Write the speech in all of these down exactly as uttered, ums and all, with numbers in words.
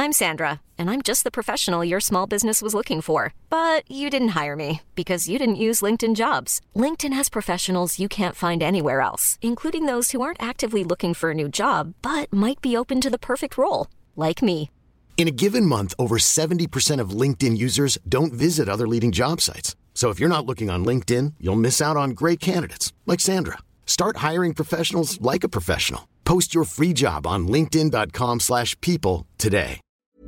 I'm Sandra, and I'm just the professional your small business was looking for. But you didn't hire me because you didn't use LinkedIn Jobs. LinkedIn has professionals you can't find anywhere else, including those who aren't actively looking for a new job, but might be open to the perfect role, like me. In a given month, over seventy percent of LinkedIn users don't visit other leading job sites. So if you're not looking on LinkedIn, you'll miss out on great candidates like Sandra. Start hiring professionals like a professional. Post your free job on linkedin dot com slash people today.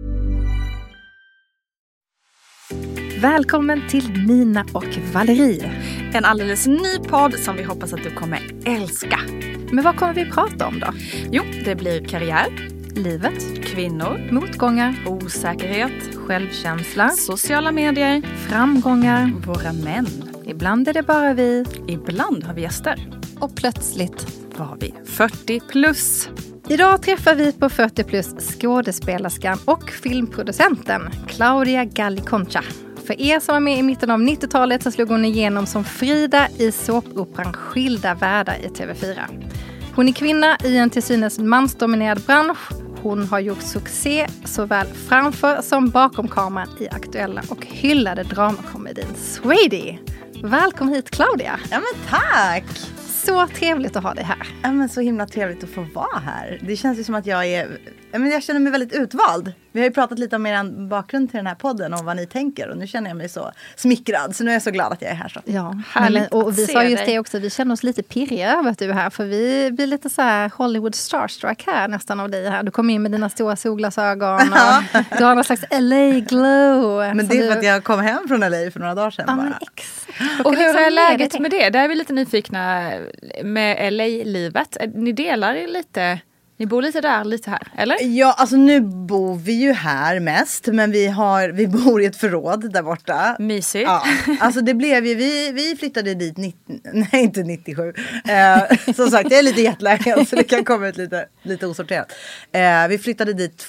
Välkommen till Nina och Valerie. En alldeles ny podd som vi hoppas att du kommer älska. Men vad kommer vi prata om då? Jo, det blir karriär, livet, kvinnor, motgångar, osäkerhet, självkänsla, sociala medier, framgångar, våra män. Ibland är det bara vi. Ibland har vi gäster. Och plötsligt var vi fyrtio plus. Idag träffar vi på fyrtio plus skådespelerskan och filmproducenten Claudia Galli Concha. För er som var med i mitten av nittiotalet så slog hon igenom som Frida i såpoperan Skilda världar i T V fyra. Hon är kvinna i en till synes mansdominerad bransch. Hon har gjort succé såväl framför som bakom kameran i aktuella och hyllade dramakomedin Swady. Välkommen hit Claudia. Ja men tack. Så trevligt att ha dig här. Ja men så himla trevligt att få vara här. Det känns ju som att jag är, ja, men jag känner mig väldigt utvald. Vi har ju pratat lite om er bakgrund till den här podden och vad ni tänker. Och nu känner jag mig så smickrad. Så nu är jag så glad att jag är här. Så. Ja, men, och vi sa just det också. Vi känner oss lite pirriga över att du är här. För vi blir lite så här Hollywood starstruck här nästan av dig här. Du kom in med dina stora solglasögon. Och du har någon slags L A glow. Men det är för du... att jag kom hem från L A för några dagar sedan ja, bara. Men ex. Och hur är läget med det? Där är vi lite nyfikna med L A-livet. Ni delar lite... Ni bor lite där, lite här, eller? Ja, alltså nu bor vi ju här mest. Men vi, har, vi bor i ett förråd där borta. Mysigt. Ja, alltså det blev ju, vi, vi flyttade dit, nittio, nej inte nittiosju. Eh, som sagt, jag är lite jetlaggad så det kan komma ut lite, lite osorterat. Eh, vi flyttade dit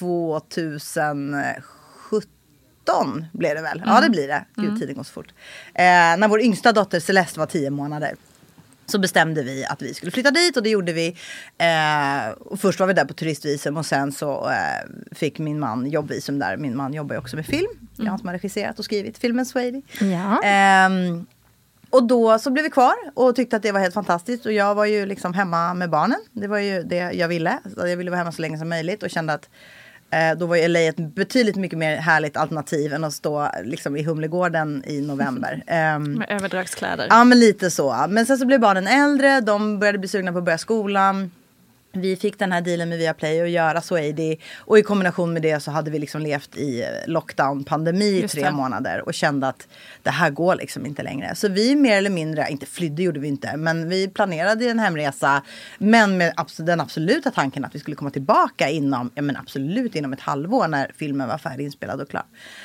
tjugohundrasjutton blev det väl. Mm. Ja, det blir det. Gud, mm. tiden går så fort. Eh, när vår yngsta dotter Celeste var tio månader. Så bestämde vi att vi skulle flytta dit och det gjorde vi. Eh, och först var vi där på turistvisum och sen så eh, fick min man jobbvisum där. Min man jobbar ju också med film. Det är han som har regisserat och skrivit filmen Swady. Ja. Eh, och då så blev vi kvar och tyckte att det var helt fantastiskt. Och jag var ju liksom hemma med barnen. Det var ju det jag ville. Så jag ville vara hemma så länge som möjligt och kände att Eh, då var ju L A ett betydligt mycket mer härligt alternativ än att stå liksom, i Humlegården i november. Eh, med överdragskläder. Ja, men lite så. Men sen så blev barnen äldre. De började bli sugna på att börja skolan. Vi fick den här dealen med Viaplay och göra Swady. Och i kombination med det så hade vi liksom levt i lockdown-pandemi i tre månader. Och kände att det här går liksom inte längre. Så vi mer eller mindre, inte flydde gjorde vi inte. Men vi planerade en hemresa. Men med abs- den absoluta tanken att vi skulle komma tillbaka inom, ja men absolut inom ett halvår när filmen var färdig inspelad och klar.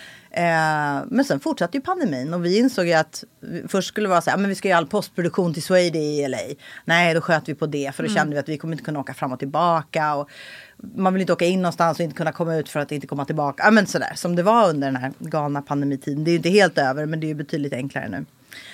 Eh, men sen fortsatte ju pandemin och vi insåg ju att först skulle det vara så här, men vi ska göra all postproduktion till Swady i L A. Nej, då sköt vi på det för då mm. kände vi att vi kommer inte kunna åka fram och tillbaka och man vill inte åka in någonstans och inte kunna komma ut för att inte komma tillbaka. Ja, men sådär, som det var under den här galna pandemitiden. Det är ju inte helt över, men det är ju betydligt enklare nu.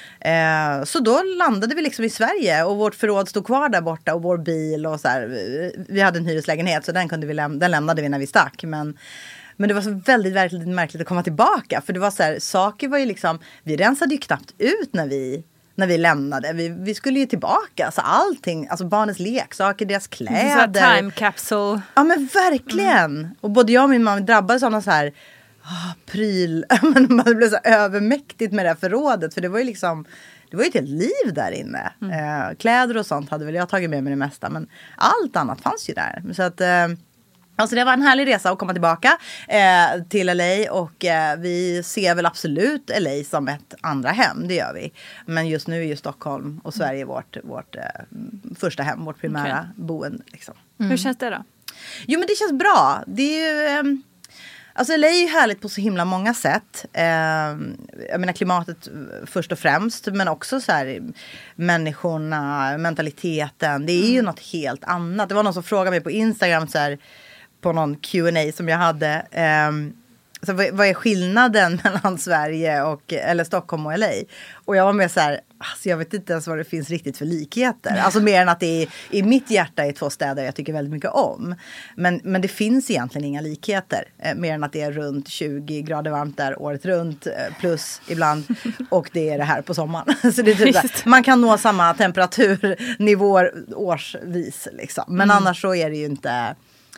Eh, så då landade vi liksom i Sverige och vårt förråd stod kvar där borta och vår bil och så här, vi hade en hyreslägenhet så den kunde vi läm- den lämnade vi när vi stack, men Men det var så väldigt, väldigt märkligt att komma tillbaka. För det var så här, saker var ju liksom, vi rensade ju knappt ut när vi, när vi lämnade. Vi, vi skulle ju tillbaka. Så allting, alltså barnens leksaker, deras kläder. Så time capsule. Ja men verkligen. Mm. Och både jag och min mamma drabbades av någon så här, oh, pryl. Man blev så övermäktigt med det här förrådet. För det var ju liksom, det var ju ett helt liv där inne. Mm. Eh, kläder och sånt hade väl jag tagit med mig det mesta. Men allt annat fanns ju där. Så att... Eh, Alltså det var en härlig resa att komma tillbaka eh, till L A och eh, vi ser väl absolut L A som ett andra hem, det gör vi. Men just nu är ju Stockholm och Sverige vårt, vårt eh, första hem, vårt primära okay. boende. Liksom. Mm. Hur känns det då? Jo men det känns bra. Det är ju... Eh, Alltså L A är ju härligt på så himla många sätt. Eh, jag menar klimatet först och främst. Men också så här människorna, mentaliteten. Det är mm. ju något helt annat. Det var någon som frågade mig på Instagram så här, på någon Q and A som jag hade. Eh, så vad, vad är skillnaden mellan Sverige och, eller Stockholm och L A? Och jag var med så här, alltså jag vet inte ens vad det finns riktigt för likheter. Alltså mer än att det är, i mitt hjärta är två städer jag tycker väldigt mycket om. Men, men det finns egentligen inga likheter. Eh, mer än att det är runt tjugo grader varmt där året runt. Eh, plus ibland. Och det är det här på sommaren. Så det är typ där, man kan nå samma temperaturnivåer årsvis. Liksom. Men mm. annars så är det ju inte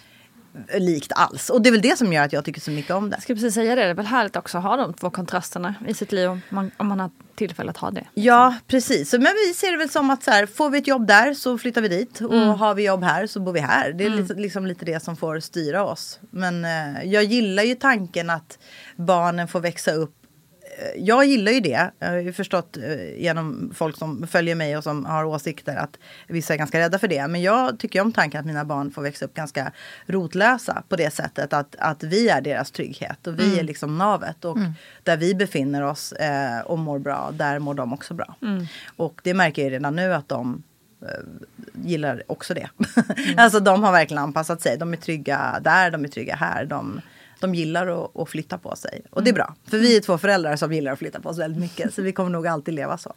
likt alls. Och det är väl det som gör att jag tycker så mycket om det. Jag ska precis säga det. Det är väl härligt också att ha de två kontrasterna i sitt liv om man, om man har tillfälle att ha det. Ja, precis. Men vi ser det väl som att så här, får vi ett jobb där så flyttar vi dit. Och mm. har vi jobb här så bor vi här. Det är mm. lite, liksom lite det som får styra oss. Men eh, jag gillar ju tanken att barnen får växa upp. Jag gillar ju det. Jag har ju förstått genom folk som följer mig och som har åsikter att vissa är ganska rädda för det. Men jag tycker om tanken att mina barn får växa upp ganska rotlösa på det sättet att, att vi är deras trygghet och vi mm. är liksom navet. Och mm. där vi befinner oss eh, och mår bra, där mår de också bra. Mm. Och det märker jag redan nu att de eh, gillar också det. Mm. Alltså de har verkligen anpassat sig. De är trygga där, de är trygga här. De... De gillar att, att flytta på sig. Och det är bra. För vi är två föräldrar som gillar att flytta på oss väldigt mycket. Så vi kommer nog alltid leva så.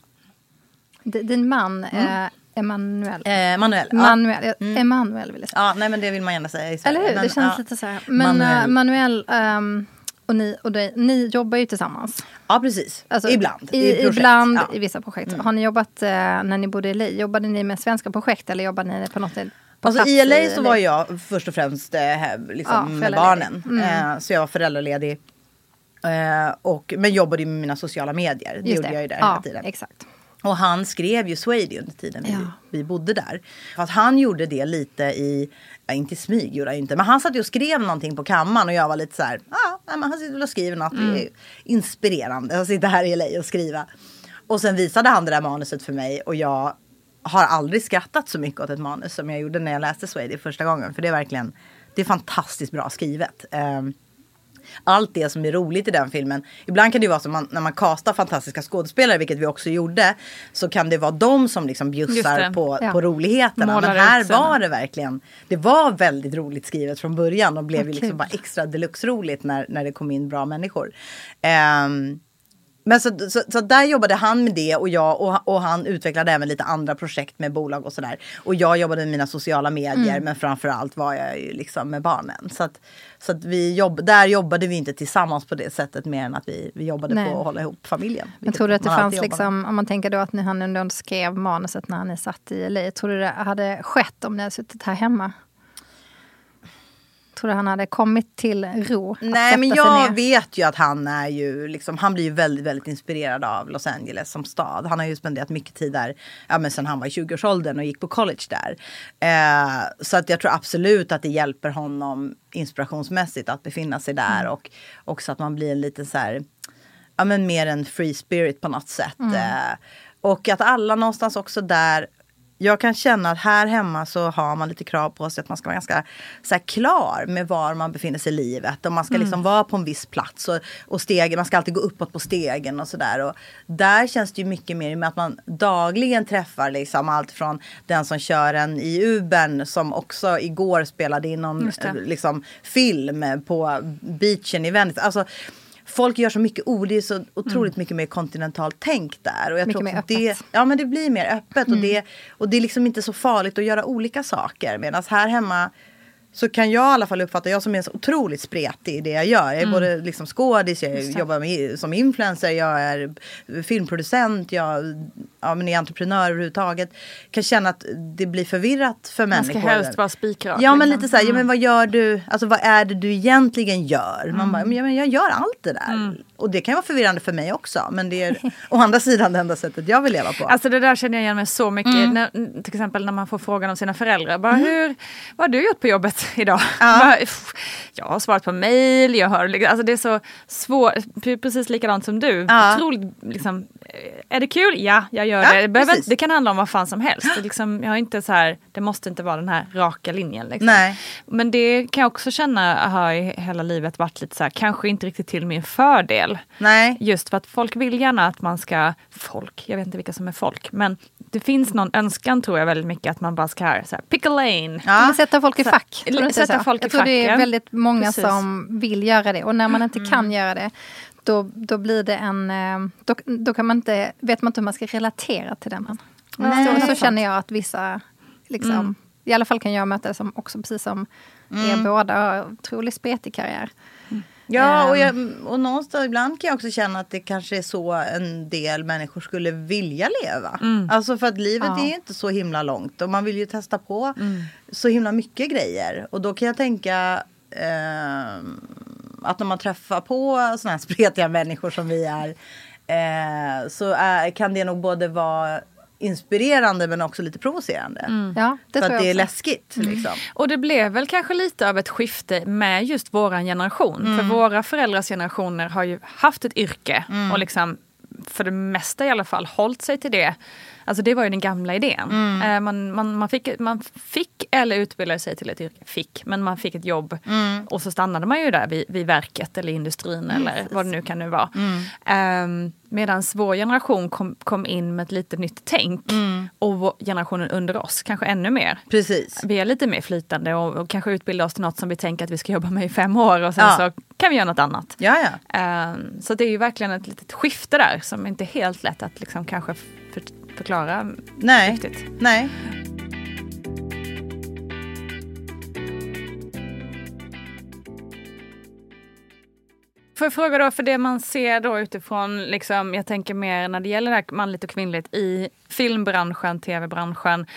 Din man, mm. eh, Emanuel. Eh, Manuel. Manuel. Ja. Mm. Emanuel vill jag säga. Ja, nej men det vill man gärna säga i Sverige. Eller hur? Men, det känns ja. lite så här. Men Manuel, uh, Manuel um, och, ni, och det, ni jobbar ju tillsammans. Ja, precis. Alltså, ibland. I, I ibland ja. i vissa projekt. Mm. Har ni jobbat, uh, när ni bodde i L A, jobbade ni med svenska projekt eller jobbade ni på något sätt? Alltså i L A så var jag först och främst eh, liksom, ja, med barnen. Mm. Eh, så jag var föräldraledig. Eh, och, men jobbade ju med mina sociala medier. Det Just gjorde det. jag ju där ja, hela tiden. Exakt. Och han skrev ju Swady under tiden ja. vi, vi bodde där. För att han gjorde det lite i, ja, inte i smyg gjorde han inte. Men han satt ju och skrev någonting på kammaren och jag var lite så här, ja, ah, han sitter och skriver något. Mm. Det är inspirerande att sitta här i L A och skriva. Och sen visade han det där manuset för mig och jag har aldrig skrattat så mycket åt ett manus som jag gjorde när jag läste Swady första gången. För det är verkligen, det är fantastiskt bra skrivet. Um, allt det som är roligt i den filmen. Ibland kan det ju vara så man, när man castar fantastiska skådespelare, vilket vi också gjorde, så kan det vara de som liksom bjussar på, ja. på roligheterna. Målar Men här var det verkligen, det var väldigt roligt skrivet från början och blev okay. ju liksom bara extra deluxe roligt när, när det kom in bra människor. Um, Men så, så, så där jobbade han med det och jag och, och han utvecklade även lite andra projekt med bolag och sådär. Och jag jobbade med mina sociala medier mm. men framförallt var jag ju liksom med barnen. Så att, så att vi jobb, där jobbade vi inte tillsammans på det sättet mer än att vi, vi jobbade Nej. på att hålla ihop familjen. Men tror du att det fanns liksom, om man tänker då att ni han ändå skrev manuset när ni satt i L A, tror du det hade skett om ni hade suttit här hemma? Tror du han hade kommit till ro? Nej, men jag vet ju att han är ju liksom, han blir ju väldigt, väldigt inspirerad av Los Angeles som stad. Han har ju spenderat mycket tid där, ja men sen han var i tjugoårsåldern och gick på college där. Eh, så att jag tror absolut att det hjälper honom inspirationsmässigt att befinna sig där mm. och också att man blir en liten så här, ja men mer en free spirit på något sätt. Mm. Eh, och att alla någonstans också där, jag kan känna att här hemma så har man lite krav på sig att man ska vara ganska så här, klar med var man befinner sig i livet. Och man ska mm. liksom vara på en viss plats. Och, och stegen, man ska alltid gå uppåt på stegen och sådär. Och där känns det ju mycket mer med att man dagligen träffar liksom allt från den som kör en i Ubern som också igår spelade in någon liksom, film på beachen i Venice. Alltså folk gör så mycket ord, det är så otroligt mm. mycket mer kontinentalt tänk där. Och jag mycket tror mer det, öppet. ja men det blir mer öppet Mm. och, det, och det är liksom inte så farligt att göra olika saker. Medan här hemma så kan jag i alla fall uppfatta, jag som är så otroligt spretig i det jag gör. Jag är mm. både liksom skådis, jag jobbar med, som influencer, jag är filmproducent, jag ja, men är entreprenör överhuvudtaget. Kan känna att det blir förvirrat för människor. Man ska helst vara spikrak. Ja, men lite så här, mm. ja, men vad gör du? Alltså vad är det du egentligen gör? Mm. Man bara, men jag gör allt det där. Mm. Och det kan ju vara förvirrande för mig också. Men det är å andra sidan det enda sättet jag vill leva på. Alltså det där känner jag igen mig så mycket. Mm. När, till exempel när man får frågan om sina föräldrar. Bara, mm. hur, vad har du gjort på jobbet idag? Ja. Bara, jag har svarat på mejl. Jag har, alltså det är så svårt. Precis likadant som du. Ja. Otroligt, liksom, är det kul? Ja, jag gör ja, det. Det, behöver, det kan handla om vad fan som helst. Det, liksom, jag har inte så här, det måste inte vara den här raka linjen. Liksom. Nej. Men det kan jag också känna har i hela livet varit lite så här, kanske inte riktigt till min fördel. Nej. Just för att folk vill gärna att man ska, folk, jag vet inte vilka som är folk, men det finns någon önskan tror jag väldigt mycket att man bara ska så här, pick a lane. Ja. Sätta folk i fack. Så, sätta folk jag i tror facken. det är väldigt många Precis. som vill göra det. Och när man inte Mm. kan göra det, då, då blir det en... Då, då kan man inte, vet man inte hur man ska relatera till den man. Nej. Så, så känner jag att vissa, liksom, mm. i alla fall kan jag möta det som också precis som mm. er båda har otroligt spretig karriär. Mm. Ja, och, jag, och någonstans ibland kan jag också känna att det kanske är så en del människor skulle vilja leva. Mm. Alltså för att livet ja. är inte så himla långt och man vill ju testa på mm. så himla mycket grejer. Och då kan jag tänka eh, att när man träffar på såna här spretiga människor som vi är eh, så är, kan det nog både vara inspirerande men också lite provocerande. Mm. Ja, det för tror att det är också. läskigt. Mm. Liksom. Och det blev väl kanske lite av ett skifte med just våran generation. Mm. För våra föräldrars generationer har ju haft ett yrke mm. och liksom för det mesta i alla fall hållit sig till det. Alltså det var ju den gamla idén. Mm. Man, man, man, fick, man fick eller utbildade sig till ett yrke. Fick, men man fick ett jobb. Mm. Och så stannade man ju där vid, vid verket eller industrin mm. eller Precis. vad det nu kan nu vara. Mm. Um, Medan vår generation kom, kom in med ett lite nytt tänk. Mm. Och vår generationen under oss kanske ännu mer. Precis. Vi är lite mer flytande och, och kanske utbilda oss till något som vi tänker att vi ska jobba med i fem år. Och sen ja. så kan vi göra något annat. Ja, ja. Um, så det är ju verkligen ett litet skifte där som inte är helt lätt att liksom kanske för, förklara Nej. riktigt. Nej. Får jag fråga då, för det man ser då utifrån, liksom, jag tänker mer när det gäller det här manligt och kvinnligt i filmbranschen, tv-branschen,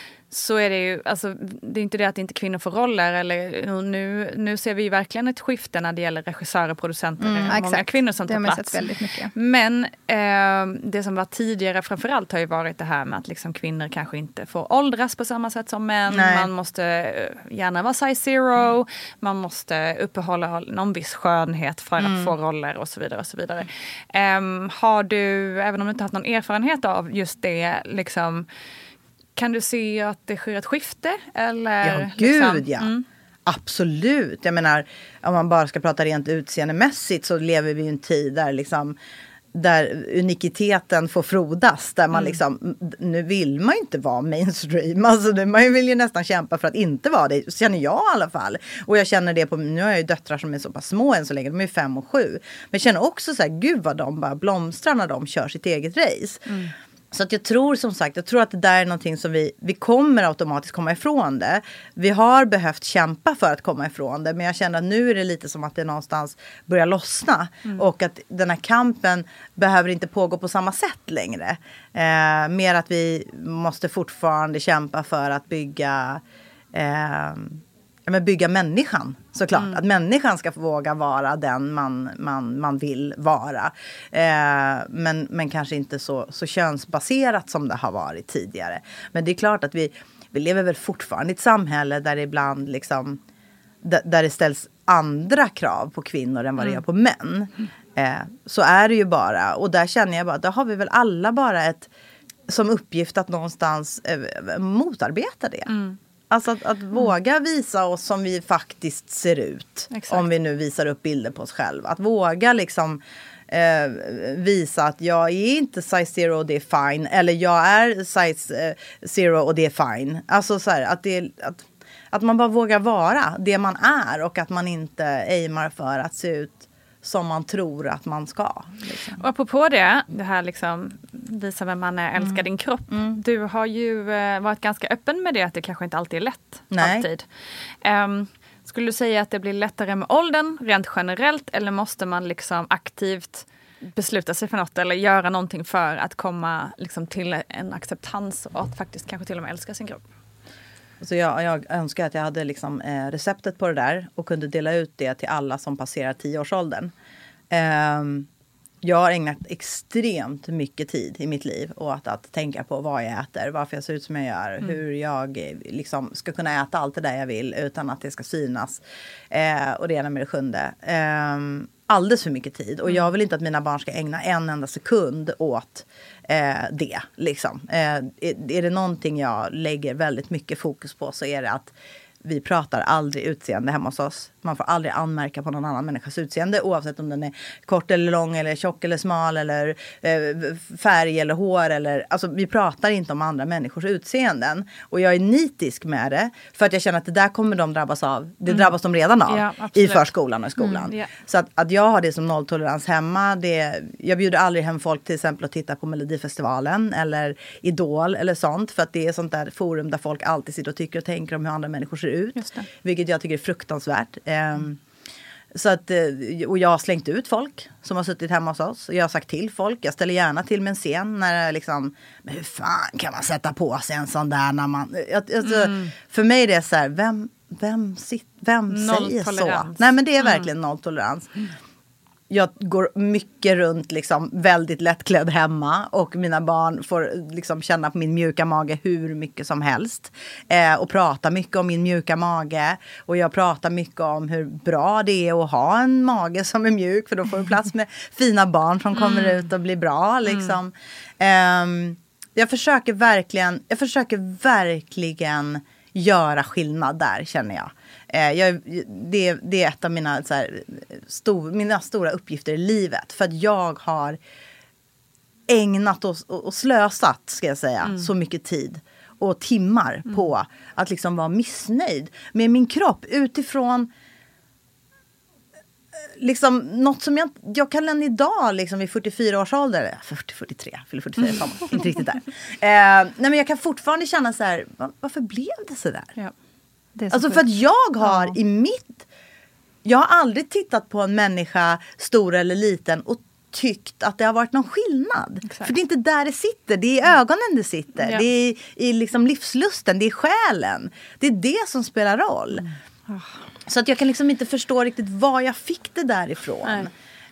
så är det ju, alltså, det är inte det att inte kvinnor får roller, eller nu, nu ser vi ju verkligen ett skifte när det gäller regissörer och producenter. Mm, det är många exakt. kvinnor som det tar plats. Väldigt mycket. Men eh, det som var tidigare framförallt har ju varit det här med att liksom, kvinnor kanske inte får åldras på samma sätt som män. Nej. Man måste eh, gärna vara size zero, mm. man måste uppehålla någon viss skönhet för mm. att få roller och så vidare. Och så vidare. Eh, har du, även om du inte haft någon erfarenhet av just det, liksom, kan du se att det sker ett skifte? Eller, ja, gud liksom, ja. Mm. Absolut. Jag menar, om man bara ska prata rent utseendemässigt så lever vi i en tid där liksom där unikiteten får frodas. Där man mm. liksom, nu vill man ju inte vara mainstream. Alltså nu, man vill ju nästan kämpa för att inte vara det. Känner jag i alla fall. Och jag känner det på, nu har jag ju döttrar som är så pass små än så länge. De är fem och sju. Men jag känner också så här, gud vad de bara blomstrar när de kör sitt eget race. Mm. Så att jag tror som sagt, jag tror att det där är någonting som vi, vi kommer automatiskt komma ifrån det. Vi har behövt kämpa för att komma ifrån det. Men jag känner att nu är det lite som att det någonstans börjar lossna. Mm. Och att den här kampen behöver inte pågå på samma sätt längre. Eh, mer att vi måste fortfarande kämpa för att bygga... Eh, men bygga människan, såklart. Mm. Att människan ska få våga vara den man, man, man vill vara. Eh, men, men kanske inte så, så könsbaserat som det har varit tidigare. Men det är klart att vi, vi lever väl fortfarande i ett samhälle där det ibland liksom, där, där det ställs andra krav på kvinnor än vad det gör på män. Eh, så är det ju bara. Och där känner jag bara, där har vi väl alla bara ett som uppgift att någonstans eh, motarbeta det. Mm. Alltså att, att mm. våga visa oss som vi faktiskt ser ut. Exakt. Om vi nu visar upp bilder på oss själva. Att våga liksom eh, visa att jag är inte size zero och det är fine. Eller jag är size eh, zero och det är fine. Alltså så här, att, det, att, att man bara vågar vara det man är. Och att man inte aimar för att se ut som man tror att man ska. Liksom. Och apropå det, det här liksom visa vem man är, älska mm. din kropp. Mm. Du har ju eh, varit ganska öppen med det, att det kanske inte alltid är lätt. Nej. Alltid. Um, skulle du säga att det blir lättare med åldern, rent generellt, eller måste man liksom aktivt besluta sig för något eller göra någonting för att komma liksom till en acceptans och att faktiskt kanske till och med älska sin kropp? Så jag, jag önskar att jag hade liksom, eh, receptet på det där och kunde dela ut det till alla som passerar tioårsåldern. Eh, jag har ägnat extremt mycket tid i mitt liv åt att tänka på vad jag äter, varför jag ser ut som jag gör, mm. hur jag liksom, ska kunna äta allt det där jag vill utan att det ska synas. Eh, och det ena med det sjunde. Eh, alldeles för mycket tid. Och jag vill inte att mina barn ska ägna en enda sekund åt eh, det. Liksom. Eh, är, är det någonting jag lägger väldigt mycket fokus på så är det att vi pratar aldrig utseende hemma hos oss. Man får aldrig anmärka på någon annan människas utseende. Oavsett om den är kort eller lång eller tjock eller smal eller eh, färg eller hår. Eller, alltså, vi pratar inte om andra människors utseenden. Och jag är nitisk med det. För att jag känner att det där kommer de drabbas av. Det mm. drabbas de redan av. Ja, i förskolan och skolan. Mm, yeah. Så att, att jag har det som nolltolerans hemma. Det, jag bjuder aldrig hem folk till exempel att titta på Melodifestivalen. Eller Idol eller sånt. För att det är sånt där forum där folk alltid sitter och tycker och tänker om hur andra människor ser ut. Vilket jag tycker är fruktansvärt. Um, så att, och jag har slängt ut folk som har suttit hemma hos oss. Jag har sagt till folk, jag ställer gärna till med en scen när liksom, men hur fan kan man sätta på sig en sån där när man, alltså, mm. för mig är det så här, vem, vem, sit, vem säger så? Nej men det är verkligen mm. nolltolerans. Mm. Jag går mycket runt liksom väldigt lättklädd hemma och mina barn får liksom känna på min mjuka mage hur mycket som helst. Eh, och prata mycket om min mjuka mage. Och jag pratar mycket om hur bra det är att ha en mage som är mjuk. För då får du plats med fina barn som kommer mm. ut och blir bra. Liksom. Mm. Eh, jag försöker verkligen, jag försöker verkligen göra skillnad där, känner jag. Eh, jag det, det är ett av mina, så här, stor, mina stora uppgifter i livet. För att jag har ägnat och, och slösat, ska jag säga, mm. så mycket tid och timmar mm. på att liksom vara missnöjd med min kropp utifrån liksom något som jag, jag kan än idag liksom vid fyrtiofyra års ålder, fyrtio fyrtiotre, fyller fyrtiofyra, mm. inte riktigt där. Eh, nej men jag kan fortfarande känna så här, varför blev det så där? Ja. Det alltså för att jag har ja. i mitt, jag har aldrig tittat på en människa, stor eller liten, och tyckt att det har varit någon skillnad. Exakt. För det är inte där det sitter, det är i ögonen det sitter. Ja. Det är i, i liksom livslusten, det är själen. Det är det som spelar roll. Mm. Oh. Så att jag kan liksom inte förstå riktigt var jag fick det därifrån.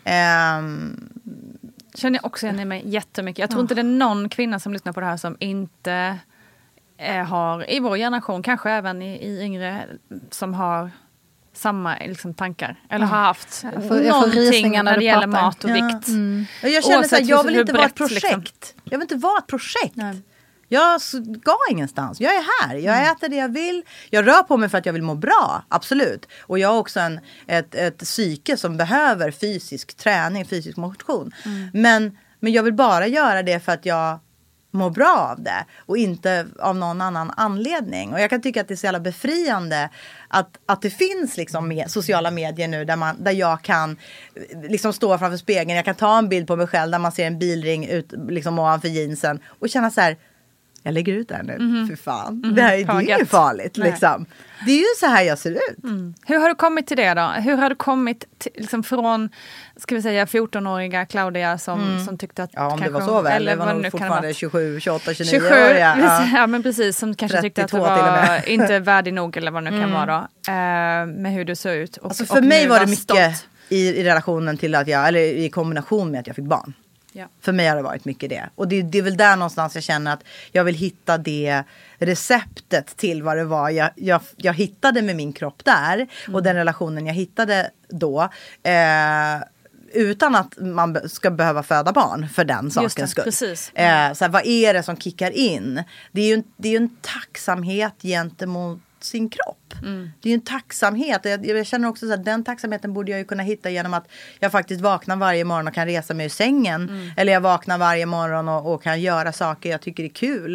Um, Känner jag också igen i mig jättemycket. Jag tror oh. inte det är någon kvinna som lyssnar på det här som inte eh, har, i vår generation, kanske även i, i yngre, som har samma liksom, tankar. Eller ja. har haft jag får, jag någonting när, när det gäller mat och ja. vikt. Mm. Jag känner så här, jag vill inte vara ett projekt. Liksom. Jag vill inte vara ett projekt. Nej. Jag ska ingenstans. Jag är här. Jag mm. äter det jag vill. Jag rör på mig för att jag vill må bra. Absolut. Och jag har också en, ett, ett psyke som behöver fysisk träning, fysisk motion. Mm. Men, men jag vill bara göra det för att jag mår bra av det. Och inte av någon annan anledning. Och jag kan tycka att det är så jävla befriande att, att det finns liksom med, sociala medier nu där, man, där jag kan liksom stå framför spegeln. Jag kan ta en bild på mig själv där man ser en bilring ut liksom ovanför jeansen. Och känna så här, jag lägger ut det här nu, mm-hmm. för fan. Mm-hmm. Det här är, det är ju farligt, liksom. Det är ju så här jag ser ut. Mm. Hur har du kommit till det då? Hur har du kommit till, liksom från, ska vi säga, fjortonåriga Claudia som, mm. som tyckte att... Ja, om kanske, det var så väl. Eller det var nog fortfarande tjugosju, tjugoåtta, tjugonio tjugosju, år. Ja. ja, men precis. Som kanske tyckte att det var inte värdig nog eller vad det nu kan mm. vara då. Uh, med hur du såg ut. Och, alltså för och mig var det mycket i, i relationen till att jag, eller i kombination med att jag fick barn. Ja. För mig har det varit mycket det. Och det, det är väl där någonstans jag känner att jag vill hitta det receptet till vad det var jag, jag, jag hittade med min kropp där. Mm. Och den relationen jag hittade då. Eh, utan att man ska behöva föda barn för den sakens skull. Precis. Mm. Eh, så här, vad är det som kickar in? Det är ju en, det är ju en tacksamhet gentemot sin kropp. Mm. Det är ju en tacksamhet. Jag, jag känner också att den tacksamheten borde jag ju kunna hitta genom att jag faktiskt vaknar varje morgon och kan resa mig ur sängen. Mm. Eller jag vaknar varje morgon och, och kan göra saker jag tycker är kul.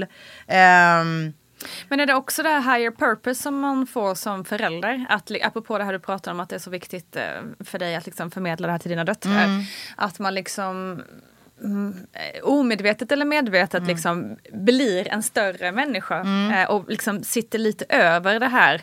Um, Men är det också det här higher purpose som man får som förälder? Att, apropå det här du pratar om att det är så viktigt för dig att liksom förmedla det här till dina döttrar. Mm. Att man liksom... Mm, omedvetet eller medvetet mm. liksom blir en större människa mm. eh, och liksom sitter lite över det här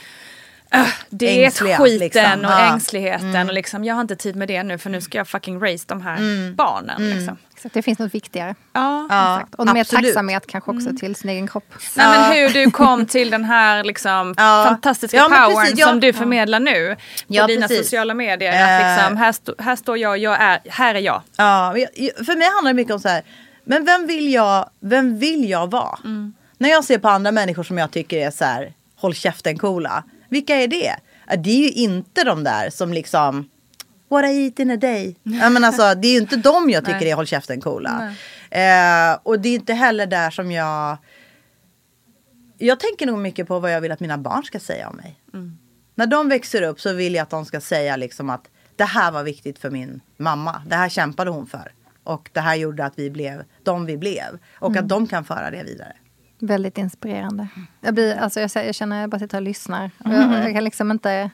uh, det är skiten liksom. Och ah. ängsligheten mm. och liksom, jag har inte tid med det nu för nu ska jag fucking raise de här mm. barnen mm. liksom. Exakt, det finns något viktigare. Ja, ja exakt. Och mer tacksamhet kanske också mm. till sin egen kropp. Nej, ja. Men hur du kom till den här liksom ja. fantastiska ja, powern precis, ja. som du förmedlar nu på ja, dina precis. sociala medier. Äh. Att liksom, här, st- här står jag, jag är, här är jag. Ja, för mig handlar det mycket om så här, men vem vill jag, vem vill jag vara? Mm. När jag ser på andra människor som jag tycker är så här, håll käften coola. Vilka är det? Det är ju inte de där som liksom... What I eat in a day. Ja, men alltså, det är ju inte de jag tycker är håll käften coola. Eh, och det är inte heller där som jag jag tänker nog mycket på vad jag vill att mina barn ska säga om mig. Mm. När de växer upp så vill jag att de ska säga liksom att det här var viktigt för min mamma. Det här kämpade hon för. Och det här gjorde att vi blev de vi blev. Och mm. att de kan föra det vidare. Väldigt inspirerande. Jag, blir, alltså jag, jag känner att jag bara sitter och lyssnar. Och jag, mm. jag kan liksom inte...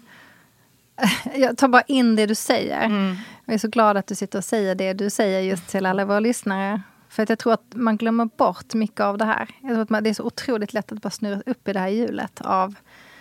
Jag tar bara in det du säger. Mm. Jag är så glad att du sitter och säger det du säger just till alla våra lyssnare. För att jag tror att man glömmer bort mycket av det här. Jag tror att man, det är så otroligt lätt att bara snurra upp i det här hjulet av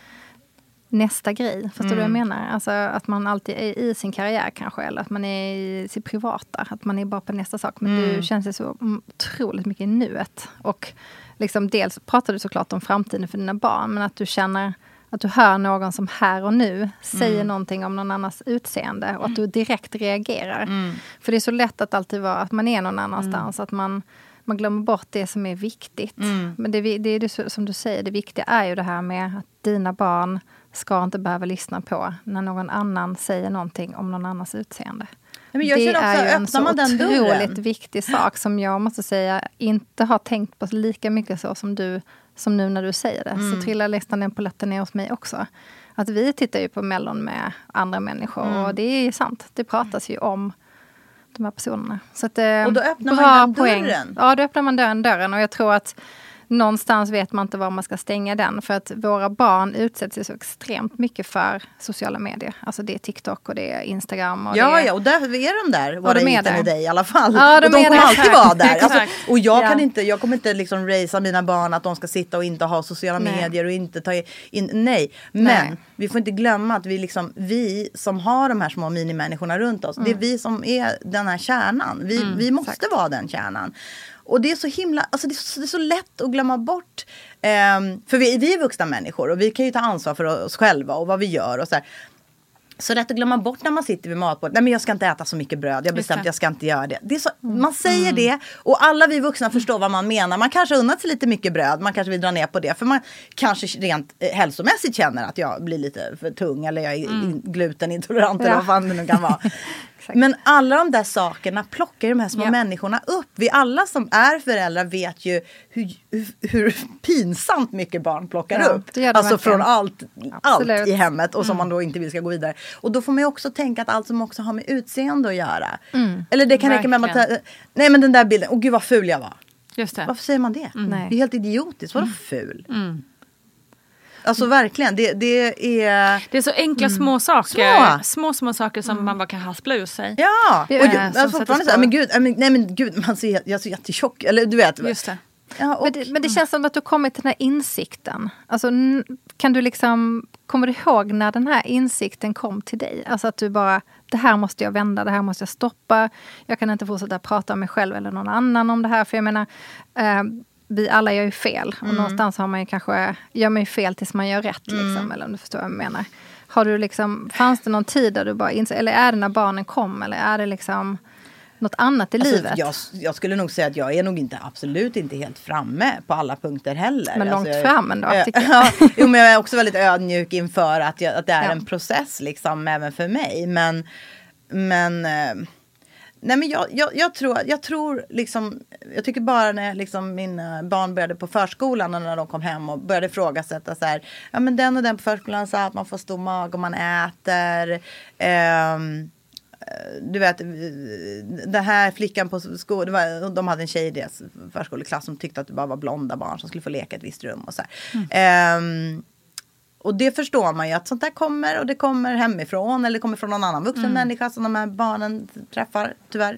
nästa grej. Förstår mm. du vad jag menar? Alltså att man alltid är i sin karriär kanske. Eller att man är i sitt privata. Att man är bara på nästa sak. Men mm. du känns det så otroligt mycket i nuet. Och liksom dels pratar du såklart om framtiden för dina barn. Men att du känner att du hör någon som här och nu säger mm. någonting om någon annans utseende. Och att du direkt reagerar. Mm. För det är så lätt att alltid vara att man är någon annanstans. Mm. Att man, man glömmer bort det som är viktigt. Mm. Men det, det är det som du säger. Det viktiga är ju det här med att dina barn ska inte behöva lyssna på när någon annan säger någonting om någon annans utseende. Men jag det också, är ju en så man den otroligt dörren? viktig sak som jag måste säga inte har tänkt på lika mycket så som du som nu när du säger det. Mm. Så trillar nästan den polletten ner hos mig också. Att vi tittar ju på Mellon med andra människor mm. och det är sant. Det pratas ju om de här personerna. Så att, och då öppnar man den poäng. dörren? Ja, då öppnar man den dörren och jag tror att någonstans vet man inte var man ska stänga den. För att våra barn utsätts ju så extremt mycket för sociala medier. Alltså det är TikTok och det är Instagram. Och ja, det är... ja, och där är de där. Våra de internet i dig i alla fall. Ja, de och de kommer där. alltid vara där. Alltså, och jag, ja. kan inte, jag kommer inte liksom racea mina barn att de ska sitta och inte ha sociala nej. medier och inte ta in. Nej, men nej. vi får inte glömma att vi, liksom, vi som har de här små minimänniskorna runt oss. Mm. Det är vi som är den här kärnan. Vi, mm, vi måste exakt. vara den kärnan. Och det är så himla, alltså det är så, det är så lätt att glömma bort. Um, för vi, vi är vuxna människor och vi kan ju ta ansvar för oss själva och vad vi gör och så här. Så lätt att glömma bort när man sitter vid matbordet. Nej, men jag ska inte äta så mycket bröd. Jag har bestämt att jag ska inte göra det. Det är så, mm. Man säger mm. det och alla vi vuxna förstår vad man menar. Man kanske unnat sig lite mycket bröd. Man kanske vill dra ner på det. För man kanske rent eh, hälsomässigt känner att jag blir lite för tung. Eller jag är mm. glutenintolerant ja. eller vad fan det nu kan vara. Men alla de där sakerna plockar de här små ja. människorna upp. Vi alla som är föräldrar vet ju hur, hur, hur pinsamt mycket barn plockar ja, upp. Alltså från allt, allt i hemmet och som mm. man då inte vill ska gå vidare. Och då får man ju också tänka att allt som också har med utseende att göra. Mm. Eller det kan räcka med att ta, nej men den där bilden, åh gud vad ful jag var. Just det. Varför säger man det? Mm. Det är helt idiotiskt, vadå ful? Mm. Alltså verkligen, det, det är... Det är så enkla mm. små saker. Små. små, små saker som mm. man bara kan haspla ur sig. Ja, och jag, alltså, fortfarande så här, men gud, nej men gud, man ser, jag ser jättetjock, eller du vet. Just det. Ja, och, men, det, men det känns som att du kommit till den här insikten. Alltså, kan du liksom, kommer du ihåg när den här insikten kom till dig? Alltså att du bara, det här måste jag vända, det här måste jag stoppa. Jag kan inte fortsätta prata om mig själv eller någon annan om det här. För jag menar, eh, vi alla gör ju fel. Och mm. någonstans har man ju kanske, gör man ju fel tills man gör rätt. Liksom, mm. eller om du förstår vad jag menar. Har du liksom, fanns det någon tid där du bara insåg, eller är det när barnen kom? Eller är det liksom... något annat i alltså, livet. Jag, jag skulle nog säga att jag är nog inte absolut inte helt framme på alla punkter heller. Men långt alltså, fram ändå, jag, tycker jag. Jo, men jag är också väldigt ödmjuk inför att, jag, att det är ja. en process liksom även för mig. Men, men, nej, men jag, jag, jag tror, jag tror liksom, jag tycker bara när liksom mina barn började på förskolan och när de kom hem och började ifrågasätta så här, ja men den och den på förskolan sa att man får stor mag om man äter. Um, Du vet, den här flickan på skolan, de hade en tjej i deras förskoleklass som tyckte att det bara var blonda barn som skulle få leka i ett visst rum och så här. Mm. Um, och det förstår man ju att sånt där kommer och det kommer hemifrån eller det kommer från någon annan vuxen mm. människa som de här barnen träffar, tyvärr.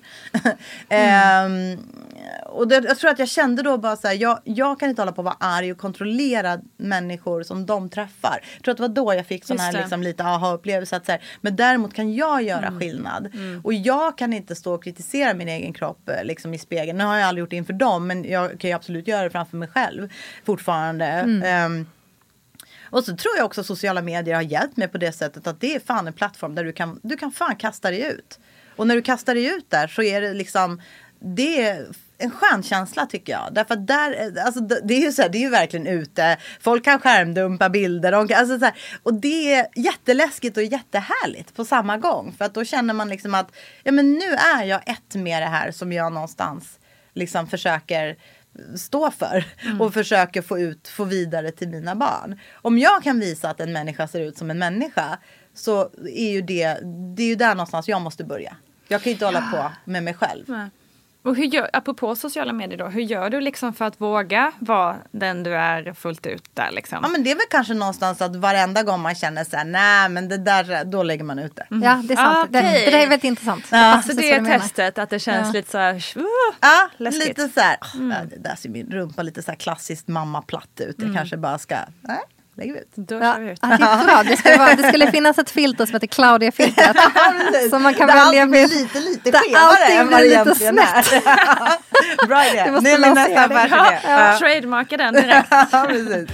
Mm. um, och det, jag tror att jag kände då bara så här, jag, jag kan inte hålla på att vara arg och kontrollera människor som de träffar. Jag tror att det var då jag fick sån här liksom, lite aha-upplevelse att så här, men däremot kan jag göra mm. skillnad. Mm. Och jag kan inte stå och kritisera min egen kropp liksom i spegeln. Nu har jag aldrig gjort det inför dem, men jag kan ju absolut göra det framför mig själv fortfarande. Mm. Um, Och så tror jag också att sociala medier har hjälpt mig på det sättet att det är fan en plattform där du kan, du kan fan kasta dig ut. Och när du kastar dig ut där så är det liksom, det är en skön känsla tycker jag. Därför att där, alltså det är ju så här, det är ju verkligen ute. Folk kan skärmdumpa bilder. De kan, alltså så här, och det är jätteläskigt och jättehärligt på samma gång. För att då känner man liksom att, ja men nu är jag ett med det här som jag någonstans liksom försöker står för. Mm. Och försöker få ut, få vidare till mina barn. Om jag kan visa att en människa ser ut som en människa. Så är ju det, det är ju där någonstans jag måste börja. Jag kan ju inte hålla på med mig själv. Nej. Och hur gör, apropå sociala medier då, hur gör du liksom för att våga vara den du är fullt ut där liksom? Ja men det är väl kanske någonstans att varenda gång man känner så här, nej men det där, då lägger man ut det. Mm. Ja det är sant, Ah, det, okay. det, det är väldigt intressant. Ja. Alltså det är testet, att det känns ja. lite så här, uh, ja, läskigt. lite så här, mm. oh, det där ser min rumpa lite så här klassiskt mammaplatt ut, mm. det kanske bara ska, nej. Lägger vi ut. Då ja. kör vi ut. Ja, det är bra. Det skulle, vara, det skulle finnas ett filter som heter Claudia-filtret. Som man kan välja med. Lite, lite skevare än vad det egentligen är. Bra idé. Det måste det är min nästa affärsidé. Ja, ja. Trademarka den direkt. Ja, precis.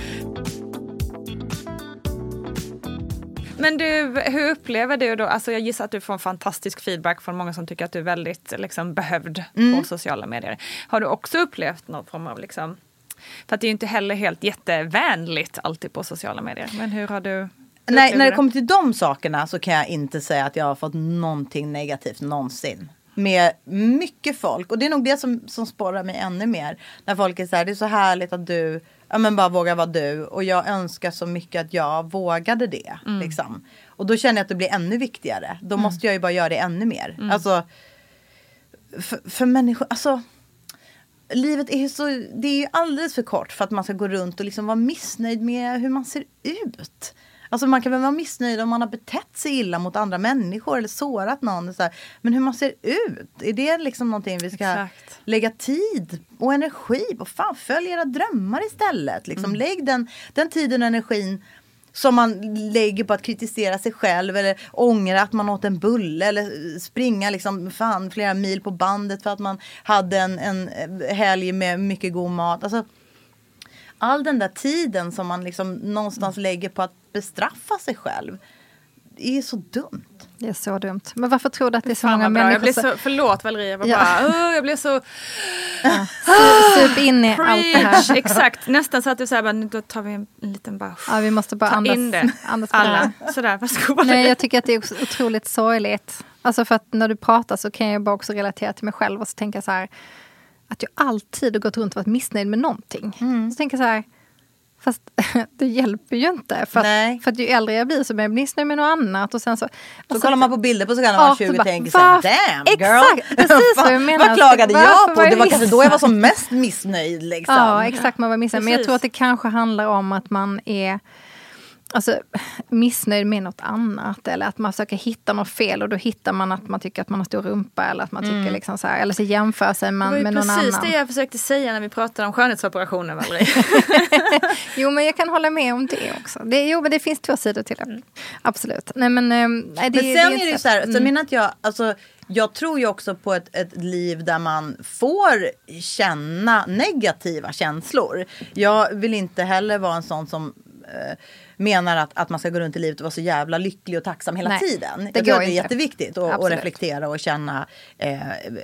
Men du, hur upplever du då, alltså jag gissar att du får en fantastisk feedback från många som tycker att du är väldigt liksom, behövd mm. på sociala medier. Har du också upplevt någon form av liksom, för att det är ju inte heller helt jättevänligt alltid på sociala medier. Men hur har du... Nej, när det kommer till de sakerna så kan jag inte säga att jag har fått någonting negativt någonsin. Med mycket folk. Och det är nog det som, som sporrar mig ännu mer. När folk är så här, det är så härligt att du ja, men bara vågar vara du. Och jag önskar så mycket att jag vågade det. Mm. Liksom. Och då känner jag att det blir ännu viktigare. Då mm. måste jag ju bara göra det ännu mer. Mm. Alltså, för, för människor, alltså... Livet är så, det är ju alldeles för kort för att man ska gå runt och liksom vara missnöjd med hur man ser ut. Alltså man kan väl vara missnöjd om man har betett sig illa mot andra människor eller sårat någon. Så här. Men hur man ser ut, är det liksom någonting vi ska Exakt. lägga tid och energi på? Fan, följ era drömmar istället. Liksom, mm. Lägg den, den tiden och energin som man lägger på att kritisera sig själv eller ångra att man åt en bulle eller springa liksom fan flera mil på bandet för att man hade en, en helg med mycket god mat. Alltså, all den där tiden som man liksom någonstans lägger på att bestraffa sig själv är så dumt. Det är så dumt. Men varför tror du att det är så många bra. människor? Jag blir så, förlåt Valeria, jag, ja. bara, oh, jag blir så... Ja. Sup in i allt det här. Exakt, nästan så att du säger bara, då tar vi en liten bara... Ja, vi måste bara andas, in det. andas på alla. det. Sådär, varsågod. Nej, jag tycker att det är otroligt sorgligt. Alltså för att när du pratar så kan jag bara också relatera till mig själv och så tänka så här, att jag alltid har gått runt och varit missnöjd med någonting. Mm. Så tänker jag så här, fast det hjälper ju inte. För att, för att ju äldre jag blir så blir jag missnöjd med något annat. Och sen så, så kollar man på bilder på så kan man vara tjugo och tänker så här, damn girl. Exakt, precis vad jag menar. Vad klagade jag på? Det var kanske då jag var som mest missnöjd. Liksom. Ja, exakt, man var missnöjd. Men jag tror att det kanske handlar om att man är alltså, missnöjd med något annat. Eller att man försöker hitta något fel. Och då hittar man att man tycker att man har stor rumpa. Eller att man tycker mm. liksom så här. Eller så jämför sig man med någon annan. Det var precis det jag försökte säga när vi pratade om skönhetsoperationer, Valerie. Jo, men jag kan hålla med om det också. Det, jo, men det finns två sidor till det. Mm. Absolut. Nej, men, nej, det, men sen det är det ju så här. Mm. Så menar att jag, alltså, jag tror ju också på ett, ett liv där man får känna negativa känslor. Jag vill inte heller vara en sån som... Eh, menar att, att man ska gå runt i livet och vara så jävla lycklig och tacksam hela Nej, tiden. Jag tror att det är inte. jätteviktigt att, att reflektera och känna. Eh,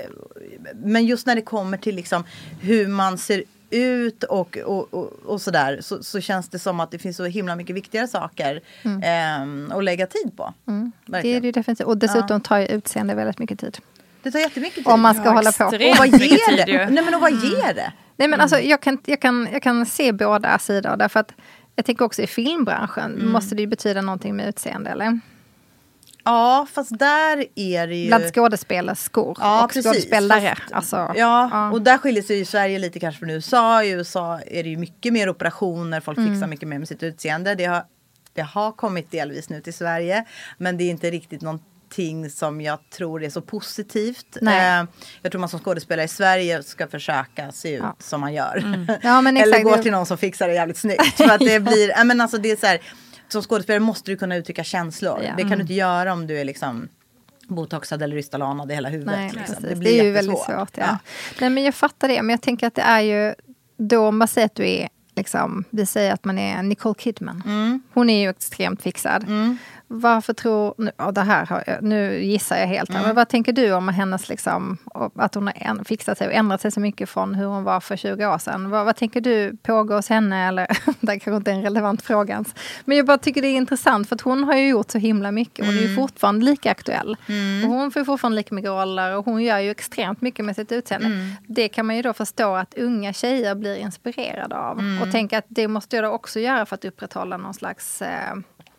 men just när det kommer till liksom hur man ser ut och, och, och, och sådär så, så känns det som att det finns så himla mycket viktigare saker mm. eh, att lägga tid på. Mm. Det är det definitivt. Och dessutom ja. tar ju utseende väldigt mycket tid. Det tar jättemycket tid. Om man ska ja, hålla på. Och vad ger det? Tid, Nej, men och vad mm. ger det? Nej, men alltså, jag, kan, jag, kan, jag kan se båda sidor därför att jag tänker också i filmbranschen mm. måste det ju betyda någonting med utseende, eller? Ja, fast där är det ju... Bland skådespelare, skor ja, och precis. skådespelare. Fast, alltså, ja, ja, och där skiljer sig ju Sverige lite kanske från U S A. I U S A är det ju mycket mer operationer, folk fixar mm. mycket mer med sitt utseende. Det har, det har kommit delvis nu till Sverige, men det är inte riktigt någon ting som jag tror är så positivt. Eh, jag tror man som skådespelare i Sverige ska försöka se ut ja. som man gör. Mm. Ja, men exakt, eller gå till någon som fixar det jävligt snyggt. För att det blir, äh, men alltså det är så här, som skådespelare måste du kunna uttrycka känslor. Ja. Det kan mm. du inte göra om du är liksom botoxad eller rystalanad i hela huvudet. Nej, liksom. Det, blir det är ju väldigt svårt. Ja. Ja. Nej, men jag fattar det. Men jag tänker att det är ju då om man säger att du är liksom, vi säger att man är Nicole Kidman. Mm. Hon är ju extremt fixad. Mm. Varför tror, nu, ja, det här har jag, nu gissar jag helt här, mm. men vad tänker du om hennes liksom, att hon har fixat sig och ändrat sig så mycket från hur hon var för tjugo år sedan? Vad, vad tänker du pågår hos henne? Eller, det kanske inte är en relevant fråga ens. Men jag bara tycker det är intressant för att hon har ju gjort så himla mycket. Hon mm. är ju fortfarande lika aktuell. Mm. Och hon får ju fortfarande lika mycket roller och hon gör ju extremt mycket med sitt utseende. Mm. Det kan man ju då förstå att unga tjejer blir inspirerade av. Mm. Och tänka att det måste jag då också göra för att upprätthålla någon slags... Eh,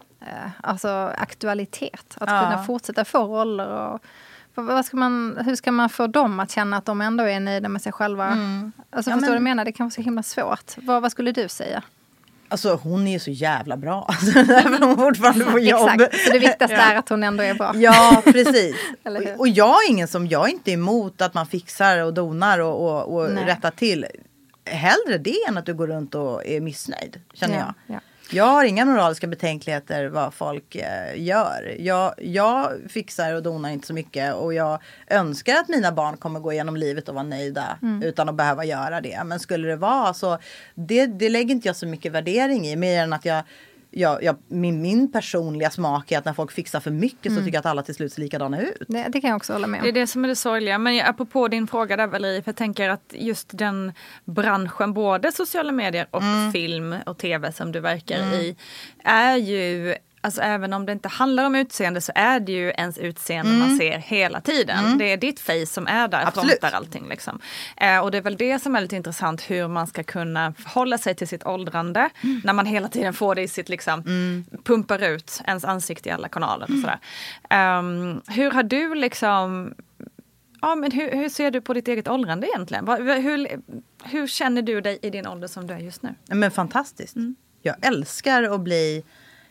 alltså aktualitet. Att ja. kunna fortsätta få roller och vad ska man, hur ska man få dem att känna att de ändå är nöjda med sig själva? Mm. Alltså ja, förstår men, du jag menar? Det kan vara så himla svårt. Vad, vad skulle du säga? Alltså hon är ju så jävla bra. Alltså, därför hon fortfarande får jobb. Exakt, så det viktigaste ja. är att hon ändå är bra. Ja, precis. och, och jag är ingen som, jag är inte emot att man fixar och donar och, och, och rättar till. Hellre det än att du går runt och är missnöjd, känner ja, jag. Ja. Jag har inga moraliska betänkligheter vad folk eh, gör. Jag, jag fixar och donar inte så mycket. Och jag önskar att mina barn kommer gå igenom livet och vara nöjda. Mm. Utan att behöva göra det. Men skulle det vara så. Det, det lägger inte jag så mycket värdering i. Mer än att jag... Jag, jag, min, min personliga smak är att när folk fixar för mycket mm. så tycker jag att alla till slut ser likadana ut. Det, det kan jag också hålla med om. Det är det som är det sorgliga. Men apropå din fråga där Valerie, för jag tänker att just den branschen, både sociala medier och mm. film och tv som du verkar mm. i, är ju... Alltså även om det inte handlar om utseende så är det ju ens utseende mm. man ser hela tiden. Mm. Det är ditt face som är där och frontar allting. Liksom. Eh, och det är väl det som är lite intressant, hur man ska kunna förhålla sig till sitt åldrande. Mm. När man hela tiden får det i sitt, liksom, mm. pumpar ut ens ansikte i alla kanaler. Och sådär. Um, hur har du liksom... Ja, men hur, hur ser du på ditt eget åldrande egentligen? Hur, hur känner du dig i din ålder som du är just nu? Men fantastiskt. Mm. Jag älskar att bli...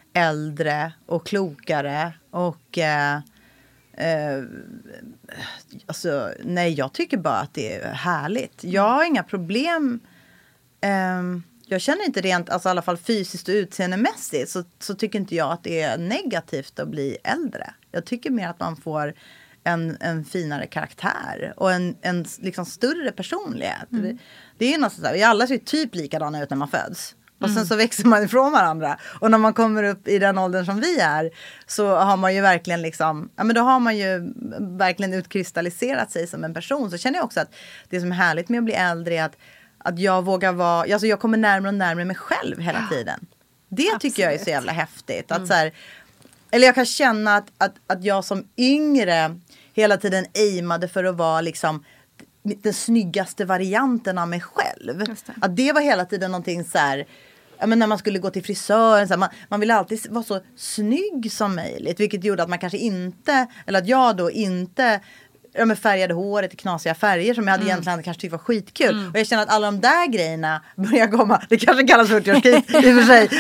äldre och klokare och eh, eh, alltså, nej, jag tycker bara att det är härligt. Jag har inga problem eh, jag känner inte rent, alltså i alla fall fysiskt och utseendemässigt så, så tycker inte jag att det är negativt att bli äldre. Jag tycker mer att man får en, en finare karaktär och en, en liksom större personlighet. Mm. Det, det är nästan så här, vi alla ser typ likadana ut när man föds. Och sen mm. så växer man ifrån varandra. Och när man kommer upp i den åldern som vi är så har man ju verkligen liksom, ja men då har man ju verkligen utkristalliserat sig som en person. Så känner jag också att det som är härligt med att bli äldre är att, att jag vågar vara, alltså jag kommer närmare och närmare mig själv hela tiden. Det Absolut. Tycker jag är så jävla häftigt. Att mm. så här, eller jag kan känna att, att, att jag som yngre hela tiden aimade för att vara liksom den snyggaste varianten av mig själv. Det. Att det var hela tiden någonting så här, ja, men när man skulle gå till frisören så här, man, man ville alltid vara så snygg som möjligt, vilket gjorde att man kanske inte, eller att jag då inte ja, men färgade håret i knasiga färger som jag hade mm. egentligen kanske tyckt var skitkul. Mm. Och jag känner att alla de där grejerna börjar komma, det kanske kallas fyrtioårskris i och för sig.